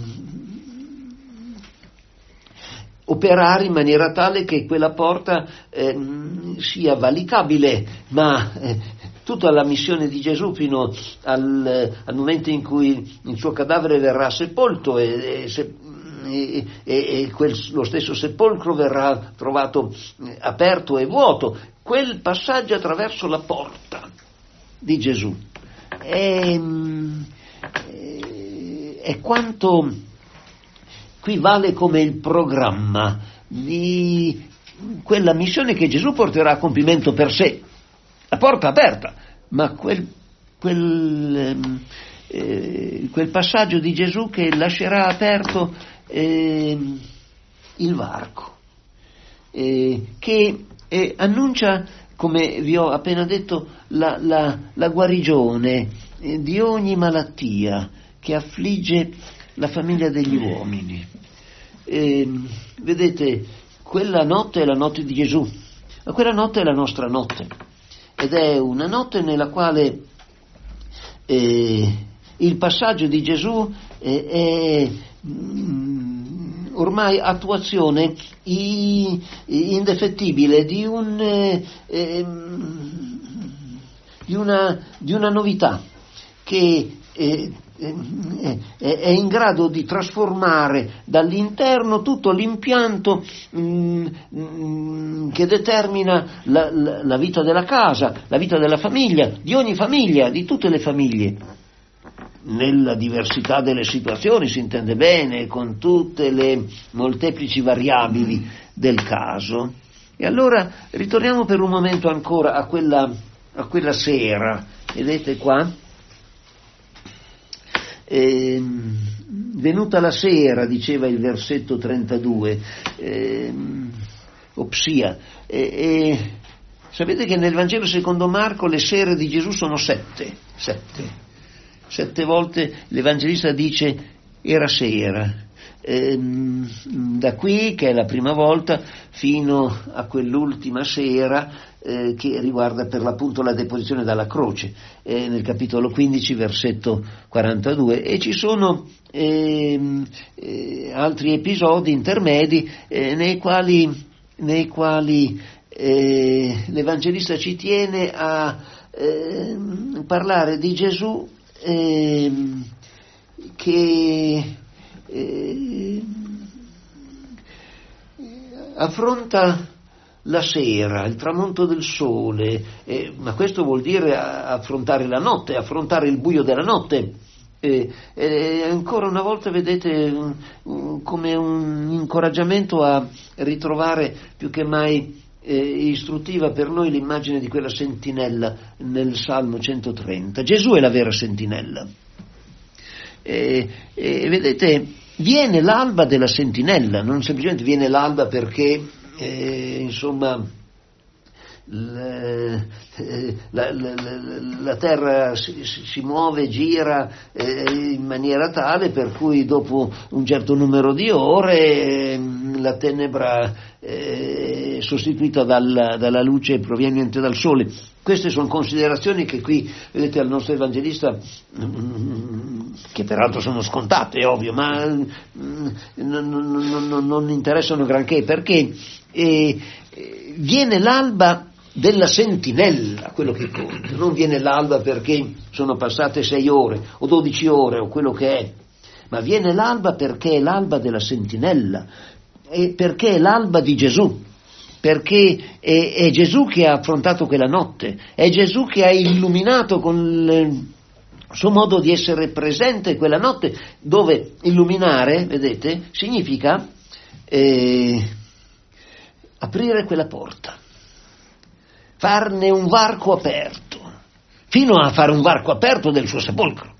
operare in maniera tale che quella porta eh, sia valicabile, ma eh, tutta la missione di Gesù fino al, al momento in cui il suo cadavere verrà sepolto e, e, se, e, e quel, lo stesso sepolcro verrà trovato eh, aperto e vuoto, quel passaggio attraverso la porta di Gesù è, è, è quanto qui vale come il programma di quella missione che Gesù porterà a compimento per sé. La porta aperta, ma quel, quel, eh, quel passaggio di Gesù che lascerà aperto eh, il varco, eh, che eh, annuncia, come vi ho appena detto, la, la, la guarigione eh, di ogni malattia che affligge la famiglia degli uomini. Eh, vedete, quella notte è la notte di Gesù, ma quella notte è la nostra notte, ed è una notte nella quale eh, il passaggio di Gesù eh, è mm, ormai attuazione i, indefettibile di, un, eh, eh, di, una, di una novità che eh, è in grado di trasformare dall'interno tutto l'impianto mh, che determina la, la, la vita della casa, la vita della famiglia, di ogni famiglia, di tutte le famiglie, nella diversità delle situazioni, si intende bene, con tutte le molteplici variabili del caso. E allora ritorniamo per un momento ancora a quella, a quella sera, vedete qua? Eh, venuta la sera, diceva il versetto trentadue, eh, opsia, eh, eh, sapete che nel Vangelo secondo Marco le sere di Gesù sono sette, sette, sette volte l'Evangelista dice era sera, eh, da qui che è la prima volta fino a quell'ultima sera Eh, che riguarda per l'appunto la deposizione dalla croce, eh, nel capitolo quindici, versetto quarantadue, e ci sono eh, eh, altri episodi intermedi eh, nei quali, nei quali eh, l'Evangelista ci tiene a eh, parlare di Gesù eh, che eh, affronta la sera, il tramonto del sole, eh, ma questo vuol dire affrontare la notte, affrontare il buio della notte. E eh, eh, ancora una volta vedete um, um, come un incoraggiamento a ritrovare più che mai eh, istruttiva per noi l'immagine di quella sentinella nel Salmo centotrenta. Gesù è la vera sentinella. E eh, eh, vedete, viene l'alba della sentinella, non semplicemente viene l'alba perché Eh, insomma la, la, la, la terra si, si muove, gira eh, in maniera tale per cui dopo un certo numero di ore eh, la tenebra è sostituita dalla, dalla luce proveniente dal sole. Queste sono considerazioni che qui vedete al nostro Evangelista, che peraltro sono scontate, è ovvio, ma non, non, non interessano granché, perché eh, viene l'alba della sentinella, quello che conta, non viene l'alba perché sono passate sei ore o dodici ore o quello che è, ma viene l'alba perché è l'alba della sentinella, e perché è l'alba di Gesù. Perché è, è Gesù che ha affrontato quella notte, è Gesù che ha illuminato con il suo modo di essere presente quella notte, dove illuminare, vedete, significa eh, aprire quella porta, farne un varco aperto, fino a fare un varco aperto del suo sepolcro.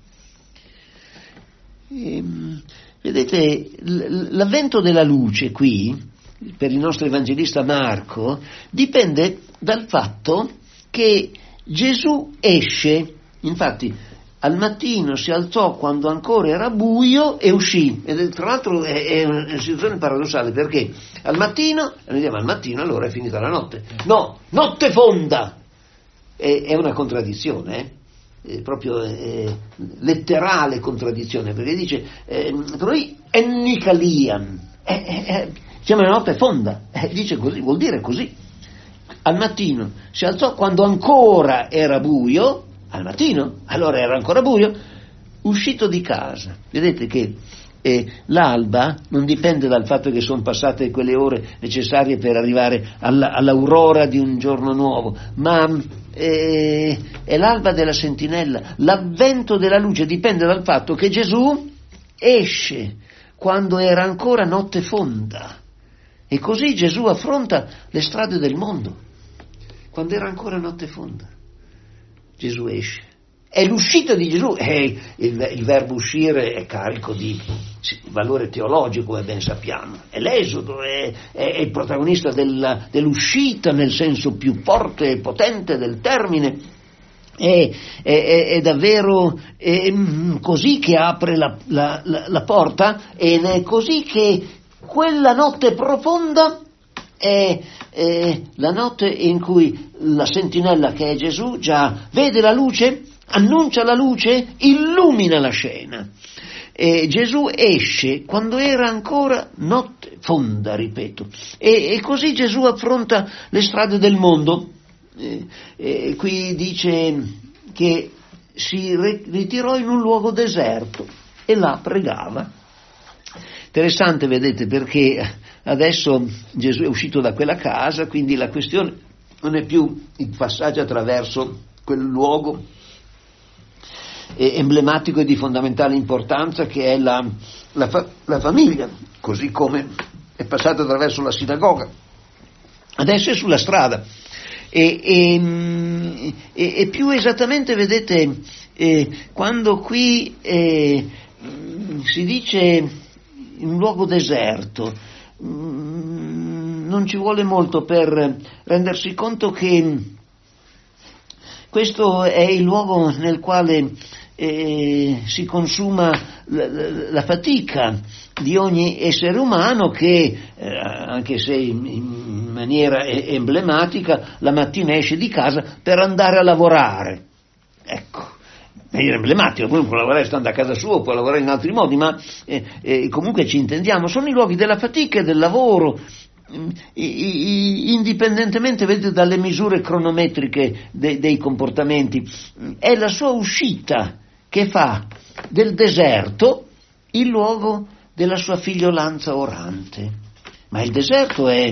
E, vedete, l'avvento della luce qui, per il nostro evangelista Marco, dipende dal fatto che Gesù esce, infatti al mattino si alzò quando ancora era buio e uscì, e tra l'altro è, è una situazione paradossale, perché al mattino, noi diciamo al mattino allora è finita la notte, no, notte fonda, è, è una contraddizione, eh? È proprio eh, letterale contraddizione, perché dice eh, proi ennicalian, è, è, è chiama la notte fonda, eh, dice così, vuol dire così. Al mattino si alzò quando ancora era buio, al mattino, allora era ancora buio, uscito di casa. Vedete che eh, l'alba non dipende dal fatto che sono passate quelle ore necessarie per arrivare alla, all'aurora di un giorno nuovo, ma eh, è l'alba della sentinella. L'avvento della luce dipende dal fatto che Gesù esce quando era ancora notte fonda. E così Gesù affronta le strade del mondo, quando era ancora notte fonda. Gesù esce. È l'uscita di Gesù, e il, il verbo uscire è carico di valore teologico, come ben sappiamo. È l'esodo, è, è il protagonista della, dell'uscita nel senso più forte e potente del termine. È, è, è davvero è così che apre la, la, la, la porta, ed è così che quella notte profonda è, è la notte in cui la sentinella, che è Gesù, già vede la luce, annuncia la luce, illumina la scena. E Gesù esce quando era ancora notte fonda, ripeto, e, e così Gesù affronta le strade del mondo. E, e qui dice che si ritirò in un luogo deserto e là pregava. Interessante, vedete, perché adesso Gesù è uscito da quella casa, quindi la questione non è più il passaggio attraverso quel luogo emblematico e di fondamentale importanza che è la, la, fa, la famiglia, così come è passato attraverso la sinagoga. Adesso è sulla strada e, e, e, e più esattamente, vedete, eh, quando qui eh, si dice in un luogo deserto, non ci vuole molto per rendersi conto che questo è il luogo nel quale eh, si consuma la, la, la fatica di ogni essere umano che, eh, anche se in, in maniera emblematica, la mattina esce di casa per andare a lavorare. Ecco, in maniera emblematica, poi può lavorare stando a casa sua, può lavorare in altri modi, ma eh, eh, comunque ci intendiamo, sono i luoghi della fatica e del lavoro, indipendentemente, vedete, dalle misure cronometriche de, dei comportamenti. È la sua uscita che fa del deserto il luogo della sua figliolanza orante. Ma il deserto è,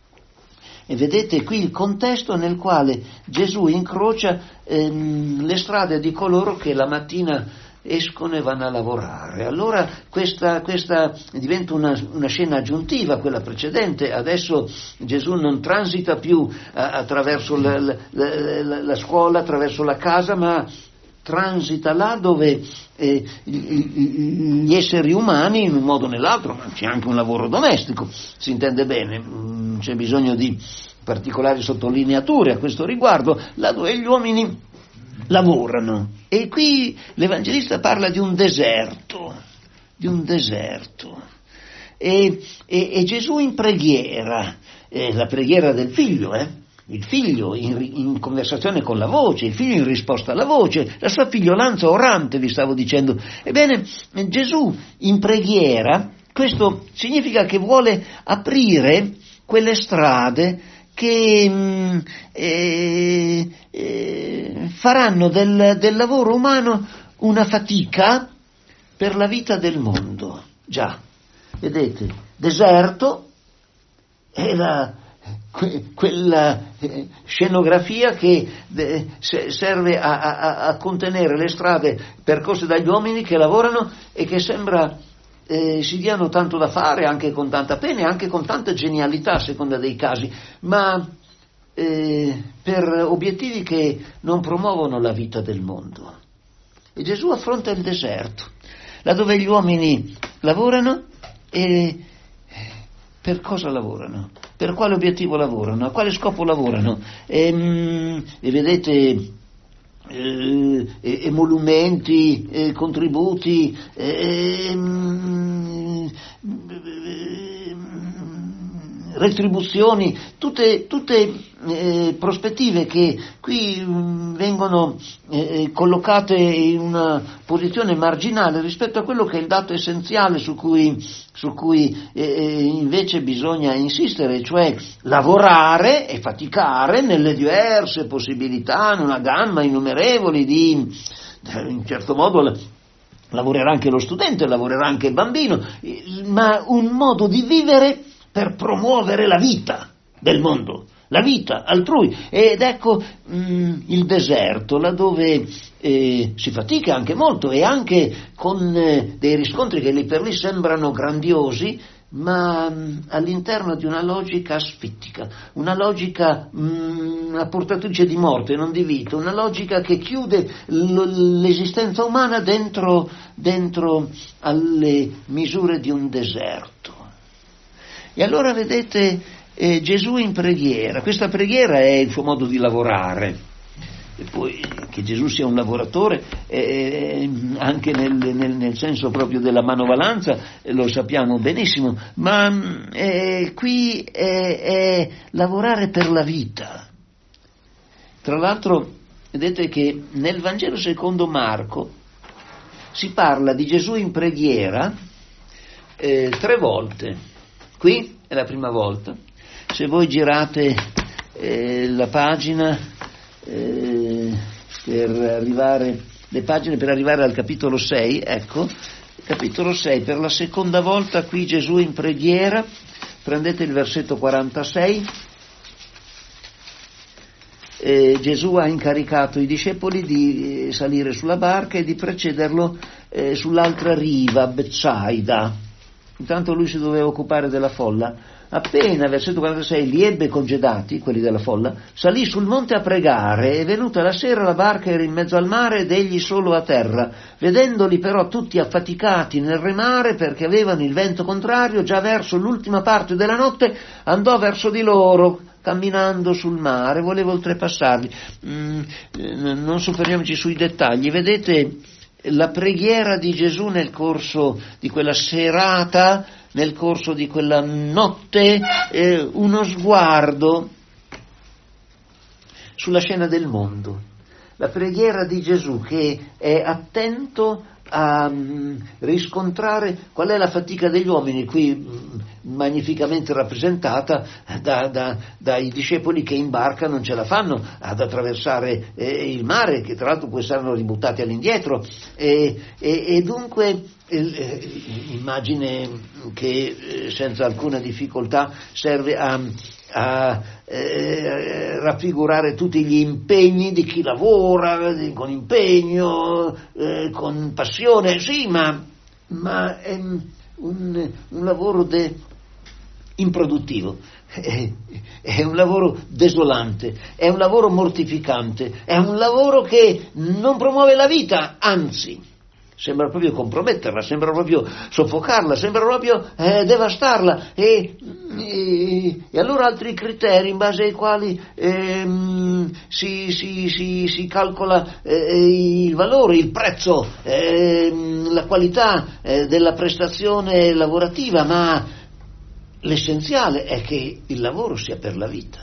e vedete qui il contesto nel quale Gesù incrocia ehm, le strade di coloro che la mattina escono e vanno a lavorare. Allora questa, questa diventa una, una scena aggiuntiva a quella precedente. Adesso Gesù non transita più a, attraverso la, la, la, la scuola, attraverso la casa, ma transita là dove eh, gli esseri umani, in un modo o nell'altro, ma c'è anche un lavoro domestico, si intende bene, non c'è bisogno di particolari sottolineature a questo riguardo, là dove gli uomini lavorano. E qui l'Evangelista parla di un deserto, di un deserto. E, e, e Gesù in preghiera, eh, la preghiera del figlio, eh? il figlio in, in conversazione con la voce, il figlio in risposta alla voce, la sua figliolanza orante, vi stavo dicendo. Ebbene, Gesù in preghiera, questo significa che vuole aprire quelle strade che mh, eh, eh, faranno del, del lavoro umano una fatica per la vita del mondo. Già, vedete, deserto è la, que, quella eh, scenografia che de, se, serve a, a, a contenere le strade percorse dagli uomini che lavorano e che sembra Eh, si diano tanto da fare, anche con tanta pena e anche con tanta genialità a seconda dei casi, ma eh, per obiettivi che non promuovono la vita del mondo. E Gesù affronta il deserto, là dove gli uomini lavorano e per cosa lavorano? Per quale obiettivo lavorano? A quale scopo lavorano? E, e vedete, Eh, emolumenti, eh, contributi, eh, eh, retribuzioni, tutte, tutte eh, prospettive che qui mh, vengono eh, collocate in una posizione marginale rispetto a quello che è il dato essenziale su cui, su cui eh, invece bisogna insistere, cioè lavorare e faticare nelle diverse possibilità, in una gamma innumerevoli di, in certo modo lavorerà anche lo studente, lavorerà anche il bambino, ma un modo di vivere per promuovere la vita del mondo, la vita altrui. Ed ecco mh, il deserto, laddove eh, si fatica anche molto e anche con eh, dei riscontri che lì per lì sembrano grandiosi, ma mh, all'interno di una logica asfittica, una logica mh, una portatrice di morte, non di vita, una logica che chiude l- l'esistenza umana dentro, dentro alle misure di un deserto. E allora vedete eh, Gesù in preghiera, questa preghiera è il suo modo di lavorare, e poi che Gesù sia un lavoratore eh, anche nel, nel, nel senso proprio della manovalanza eh, lo sappiamo benissimo, ma eh, qui è, è lavorare per la vita. Tra l'altro vedete che nel Vangelo secondo Marco si parla di Gesù in preghiera eh, tre volte. Qui è la prima volta. Se voi girate eh, la pagina eh, per arrivare le pagine per arrivare al capitolo sei, ecco, capitolo sei, per la seconda volta qui Gesù in preghiera, prendete il versetto quarantasei, eh, Gesù ha incaricato i discepoli di salire sulla barca e di precederlo eh, sull'altra riva, Betsaida. Intanto lui si doveva occupare della folla. Appena, versetto quarantasei, li ebbe congedati, quelli della folla, salì sul monte a pregare e venuta la sera la barca era in mezzo al mare ed egli solo a terra. Vedendoli però tutti affaticati nel remare perché avevano il vento contrario, già verso l'ultima parte della notte andò verso di loro, camminando sul mare, voleva oltrepassarli. Mm, non soffermiamoci sui dettagli, vedete la preghiera di Gesù nel corso di quella serata, nel corso di quella notte, eh, uno sguardo sulla scena del mondo. La preghiera di Gesù che è attento a um, riscontrare qual è la fatica degli uomini, qui um, magnificamente rappresentata da, da, dai discepoli che in barca non ce la fanno ad attraversare eh, il mare, che tra l'altro poi saranno ributtati all'indietro, e, e, e dunque eh, immagine che eh, senza alcuna difficoltà serve a a eh, raffigurare tutti gli impegni di chi lavora con impegno, eh, con passione, sì, ma, ma è un, un lavoro de, improduttivo, è, è un lavoro desolante, è un lavoro mortificante, è un lavoro che non promuove la vita, anzi sembra proprio comprometterla, sembra proprio soffocarla, sembra proprio eh, devastarla e, e, e allora altri criteri in base ai quali ehm, si, si, si, si calcola eh, il valore, il prezzo, ehm, la qualità eh, della prestazione lavorativa, ma l'essenziale è che il lavoro sia per la vita.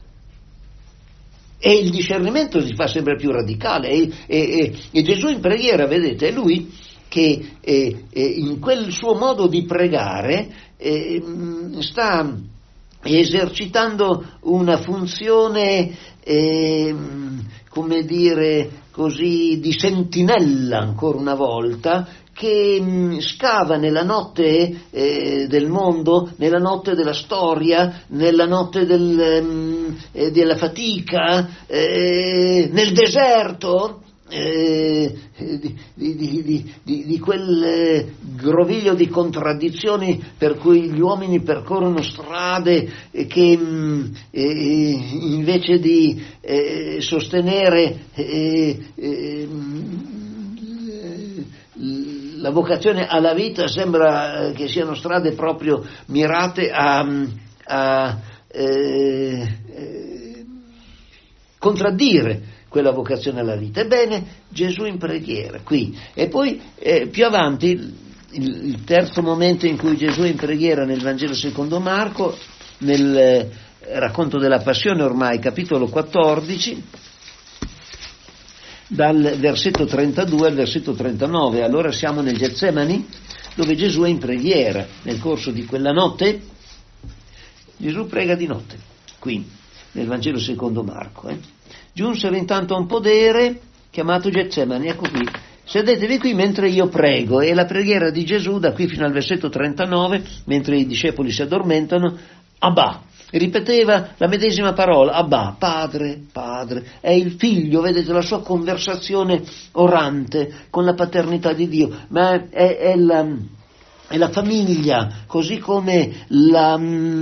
E il discernimento si fa sempre più radicale e, e, e Gesù in preghiera, vedete, è lui che eh, eh, in quel suo modo di pregare eh, sta esercitando una funzione, eh, come dire così, di sentinella ancora una volta, che mh, scava nella notte eh, del mondo, nella notte della storia, nella notte del, mh, eh, della fatica, eh, nel deserto, eh, di, di, di, di, di quel eh, groviglio di contraddizioni per cui gli uomini percorrono strade eh, che mh, eh, invece di eh, sostenere eh, eh, la vocazione alla vita sembra che siano strade proprio mirate a, a eh, eh, contraddire quella vocazione alla vita. Ebbene, Gesù in preghiera qui. E poi eh, più avanti il, il terzo momento in cui Gesù è in preghiera nel Vangelo secondo Marco, nel eh, racconto della Passione, ormai capitolo quattordici, dal versetto trentadue al versetto trentanove. Allora siamo nel Getsemani, dove Gesù è in preghiera. Nel corso di quella notte Gesù prega di notte, qui nel Vangelo secondo Marco. Eh. Giunsero intanto a un podere chiamato Getsemani, ecco qui, sedetevi qui mentre io prego. E la preghiera di Gesù da qui fino al versetto trentanove, mentre i discepoli si addormentano, Abba, ripeteva la medesima parola, Abba, padre, padre, è il figlio, vedete la sua conversazione orante con la paternità di Dio, ma è, è, la, è la famiglia, così come la,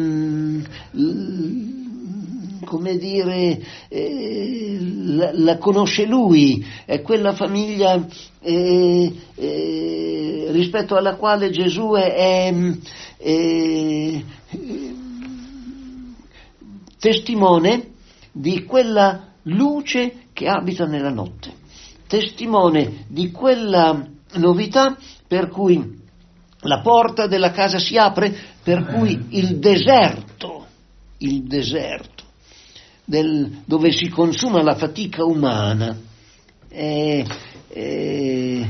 come dire, eh, la, la conosce lui, è quella famiglia eh, eh, rispetto alla quale Gesù è, è, è testimone di quella luce che abita nella notte, testimone di quella novità per cui la porta della casa si apre, per cui il deserto, il deserto del, dove si consuma la fatica umana è, è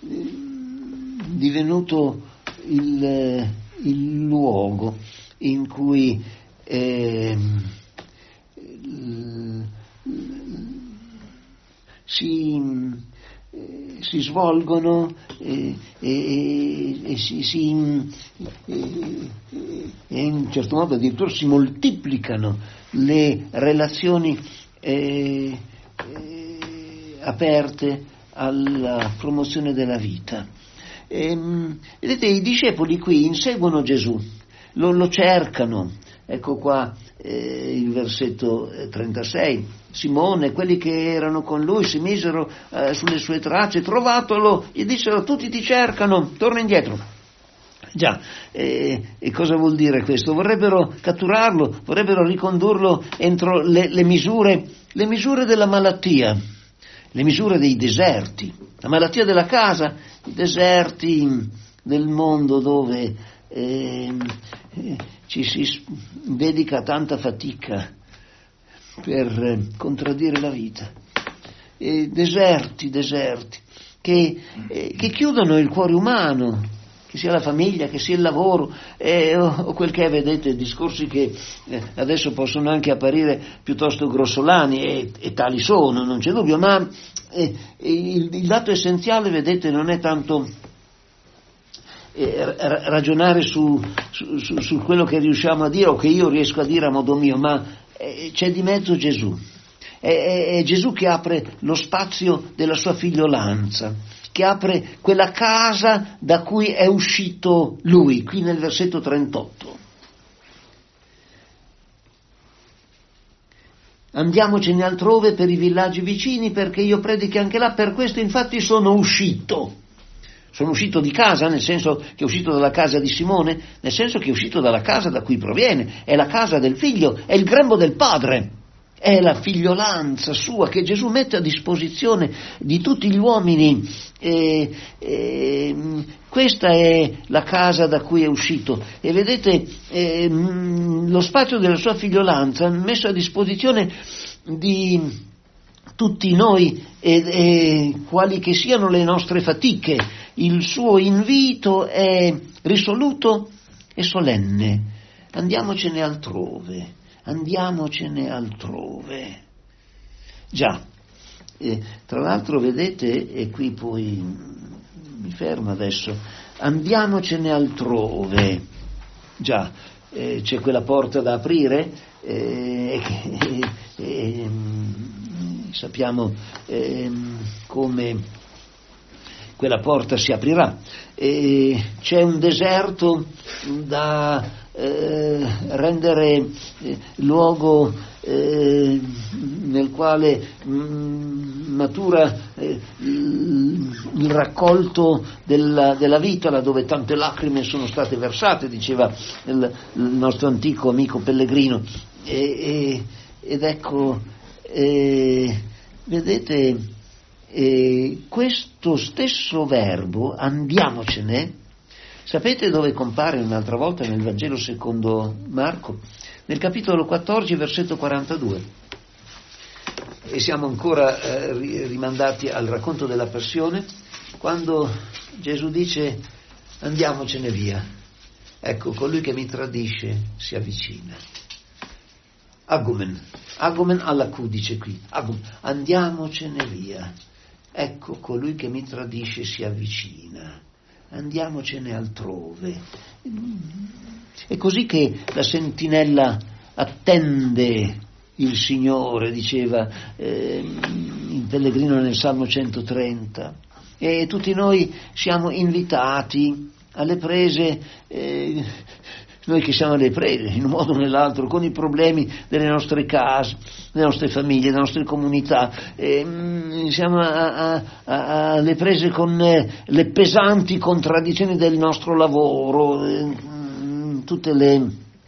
divenuto il, il luogo in cui eh, si eh, si svolgono eh, e, e, e si, si e, e in un certo modo addirittura si moltiplicano le relazioni eh, eh, aperte alla promozione della vita. E, vedete, i discepoli qui inseguono Gesù, lo, lo cercano. Ecco qua eh, il versetto trentasei. Simone, quelli che erano con lui si misero eh, sulle sue tracce, trovatelo, gli dissero: tutti ti cercano, torna indietro. Già, eh, e cosa vuol dire questo? Vorrebbero catturarlo, vorrebbero ricondurlo entro le, le misure, le misure della malattia, le misure dei deserti, la malattia della casa, i deserti del mondo dove eh, eh, ci si dedica tanta fatica per eh, contraddire la vita. E deserti, deserti, che, eh, che chiudono il cuore umano, che sia la famiglia, che sia il lavoro, eh, o, o quel che è, vedete, discorsi che eh, adesso possono anche apparire piuttosto grossolani, e, e tali sono, non c'è dubbio, ma eh, il, il dato essenziale, vedete, non è tanto eh, ragionare su, su, su, su quello che riusciamo a dire o che io riesco a dire a modo mio, ma eh, c'è di mezzo Gesù. È, è, è Gesù che apre lo spazio della sua figliolanza, che apre quella casa da cui è uscito lui, qui nel versetto trentotto. Andiamocene altrove per i villaggi vicini, perché io predichi anche là, per questo infatti sono uscito. Sono uscito di casa, nel senso che è uscito dalla casa di Simone, nel senso che è uscito dalla casa da cui proviene, è la casa del figlio, è il grembo del padre. È la figliolanza sua che Gesù mette a disposizione di tutti gli uomini. E, e, questa è la casa da cui è uscito. E vedete, e, lo spazio della sua figliolanza messo a disposizione di tutti noi, e, e quali che siano le nostre fatiche. Il suo invito è risoluto e solenne. Andiamocene altrove. Andiamocene altrove. Già, eh, tra l'altro vedete, e qui poi mi fermo adesso, andiamocene altrove. Già, eh, c'è quella porta da aprire, eh, eh, eh, sappiamo eh, come quella porta si aprirà. Eh, c'è un deserto da Eh, rendere eh, luogo eh, nel quale mh, matura eh, il, il raccolto della, della vita, laddove tante lacrime sono state versate, diceva il, il nostro antico amico Pellegrino. E, e, ed ecco, eh, vedete, eh, questo stesso verbo, andiamocene, sapete dove compare un'altra volta nel Vangelo secondo Marco? Nel capitolo quattordici, versetto quarantadue. E siamo ancora eh, rimandati al racconto della passione, quando Gesù dice: andiamocene via. Ecco, colui che mi tradisce si avvicina. Agumen, agumen alla Q, dice qui. Agumen, andiamocene via. Ecco, colui che mi tradisce si avvicina. Andiamocene altrove. È così che la sentinella attende il Signore, diceva eh, il Pellegrino nel Salmo centotrenta, e tutti noi siamo invitati alle prese, eh, noi che siamo alle prese in un modo o nell'altro con i problemi delle nostre case, delle nostre famiglie, delle nostre comunità, eh, siamo a, a, a, alle prese con eh, le pesanti contraddizioni del nostro lavoro, eh, tutte le,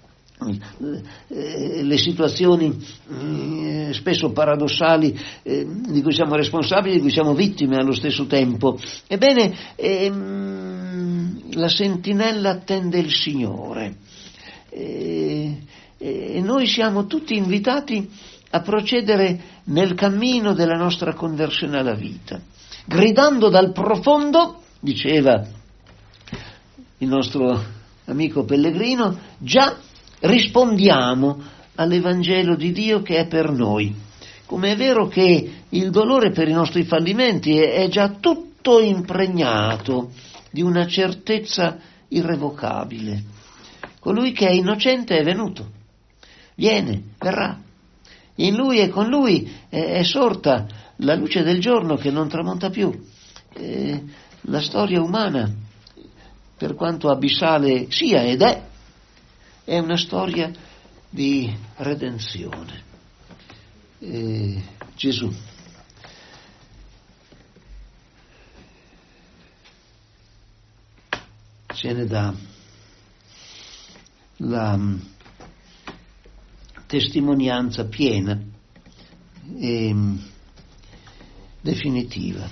eh, le situazioni eh, spesso paradossali eh, di cui siamo responsabili, di cui siamo vittime allo stesso tempo. Ebbene, ehm, la sentinella attende il Signore. E, e noi siamo tutti invitati a procedere nel cammino della nostra conversione alla vita, gridando dal profondo, diceva il nostro amico Pellegrino, già rispondiamo all'Evangelo di Dio che è per noi. come è vero che il dolore per i nostri fallimenti è, è già tutto impregnato di una certezza irrevocabile. Colui che è innocente è venuto, viene, verrà. In lui e con lui è, è sorta la luce del giorno che non tramonta più. Eh, la storia umana, per quanto abissale sia ed è, è una storia di redenzione. Eh, Gesù ce ne dà la testimonianza piena e definitiva.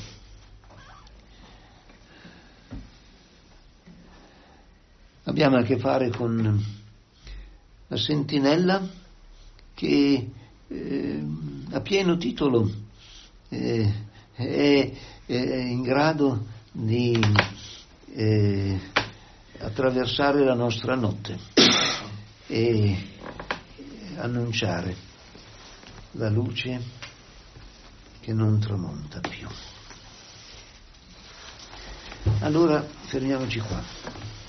Abbiamo a che fare con la sentinella che eh, a pieno titolo eh, è, è in grado di eh, attraversare la nostra notte e annunciare la luce che non tramonta più. Allora fermiamoci qua.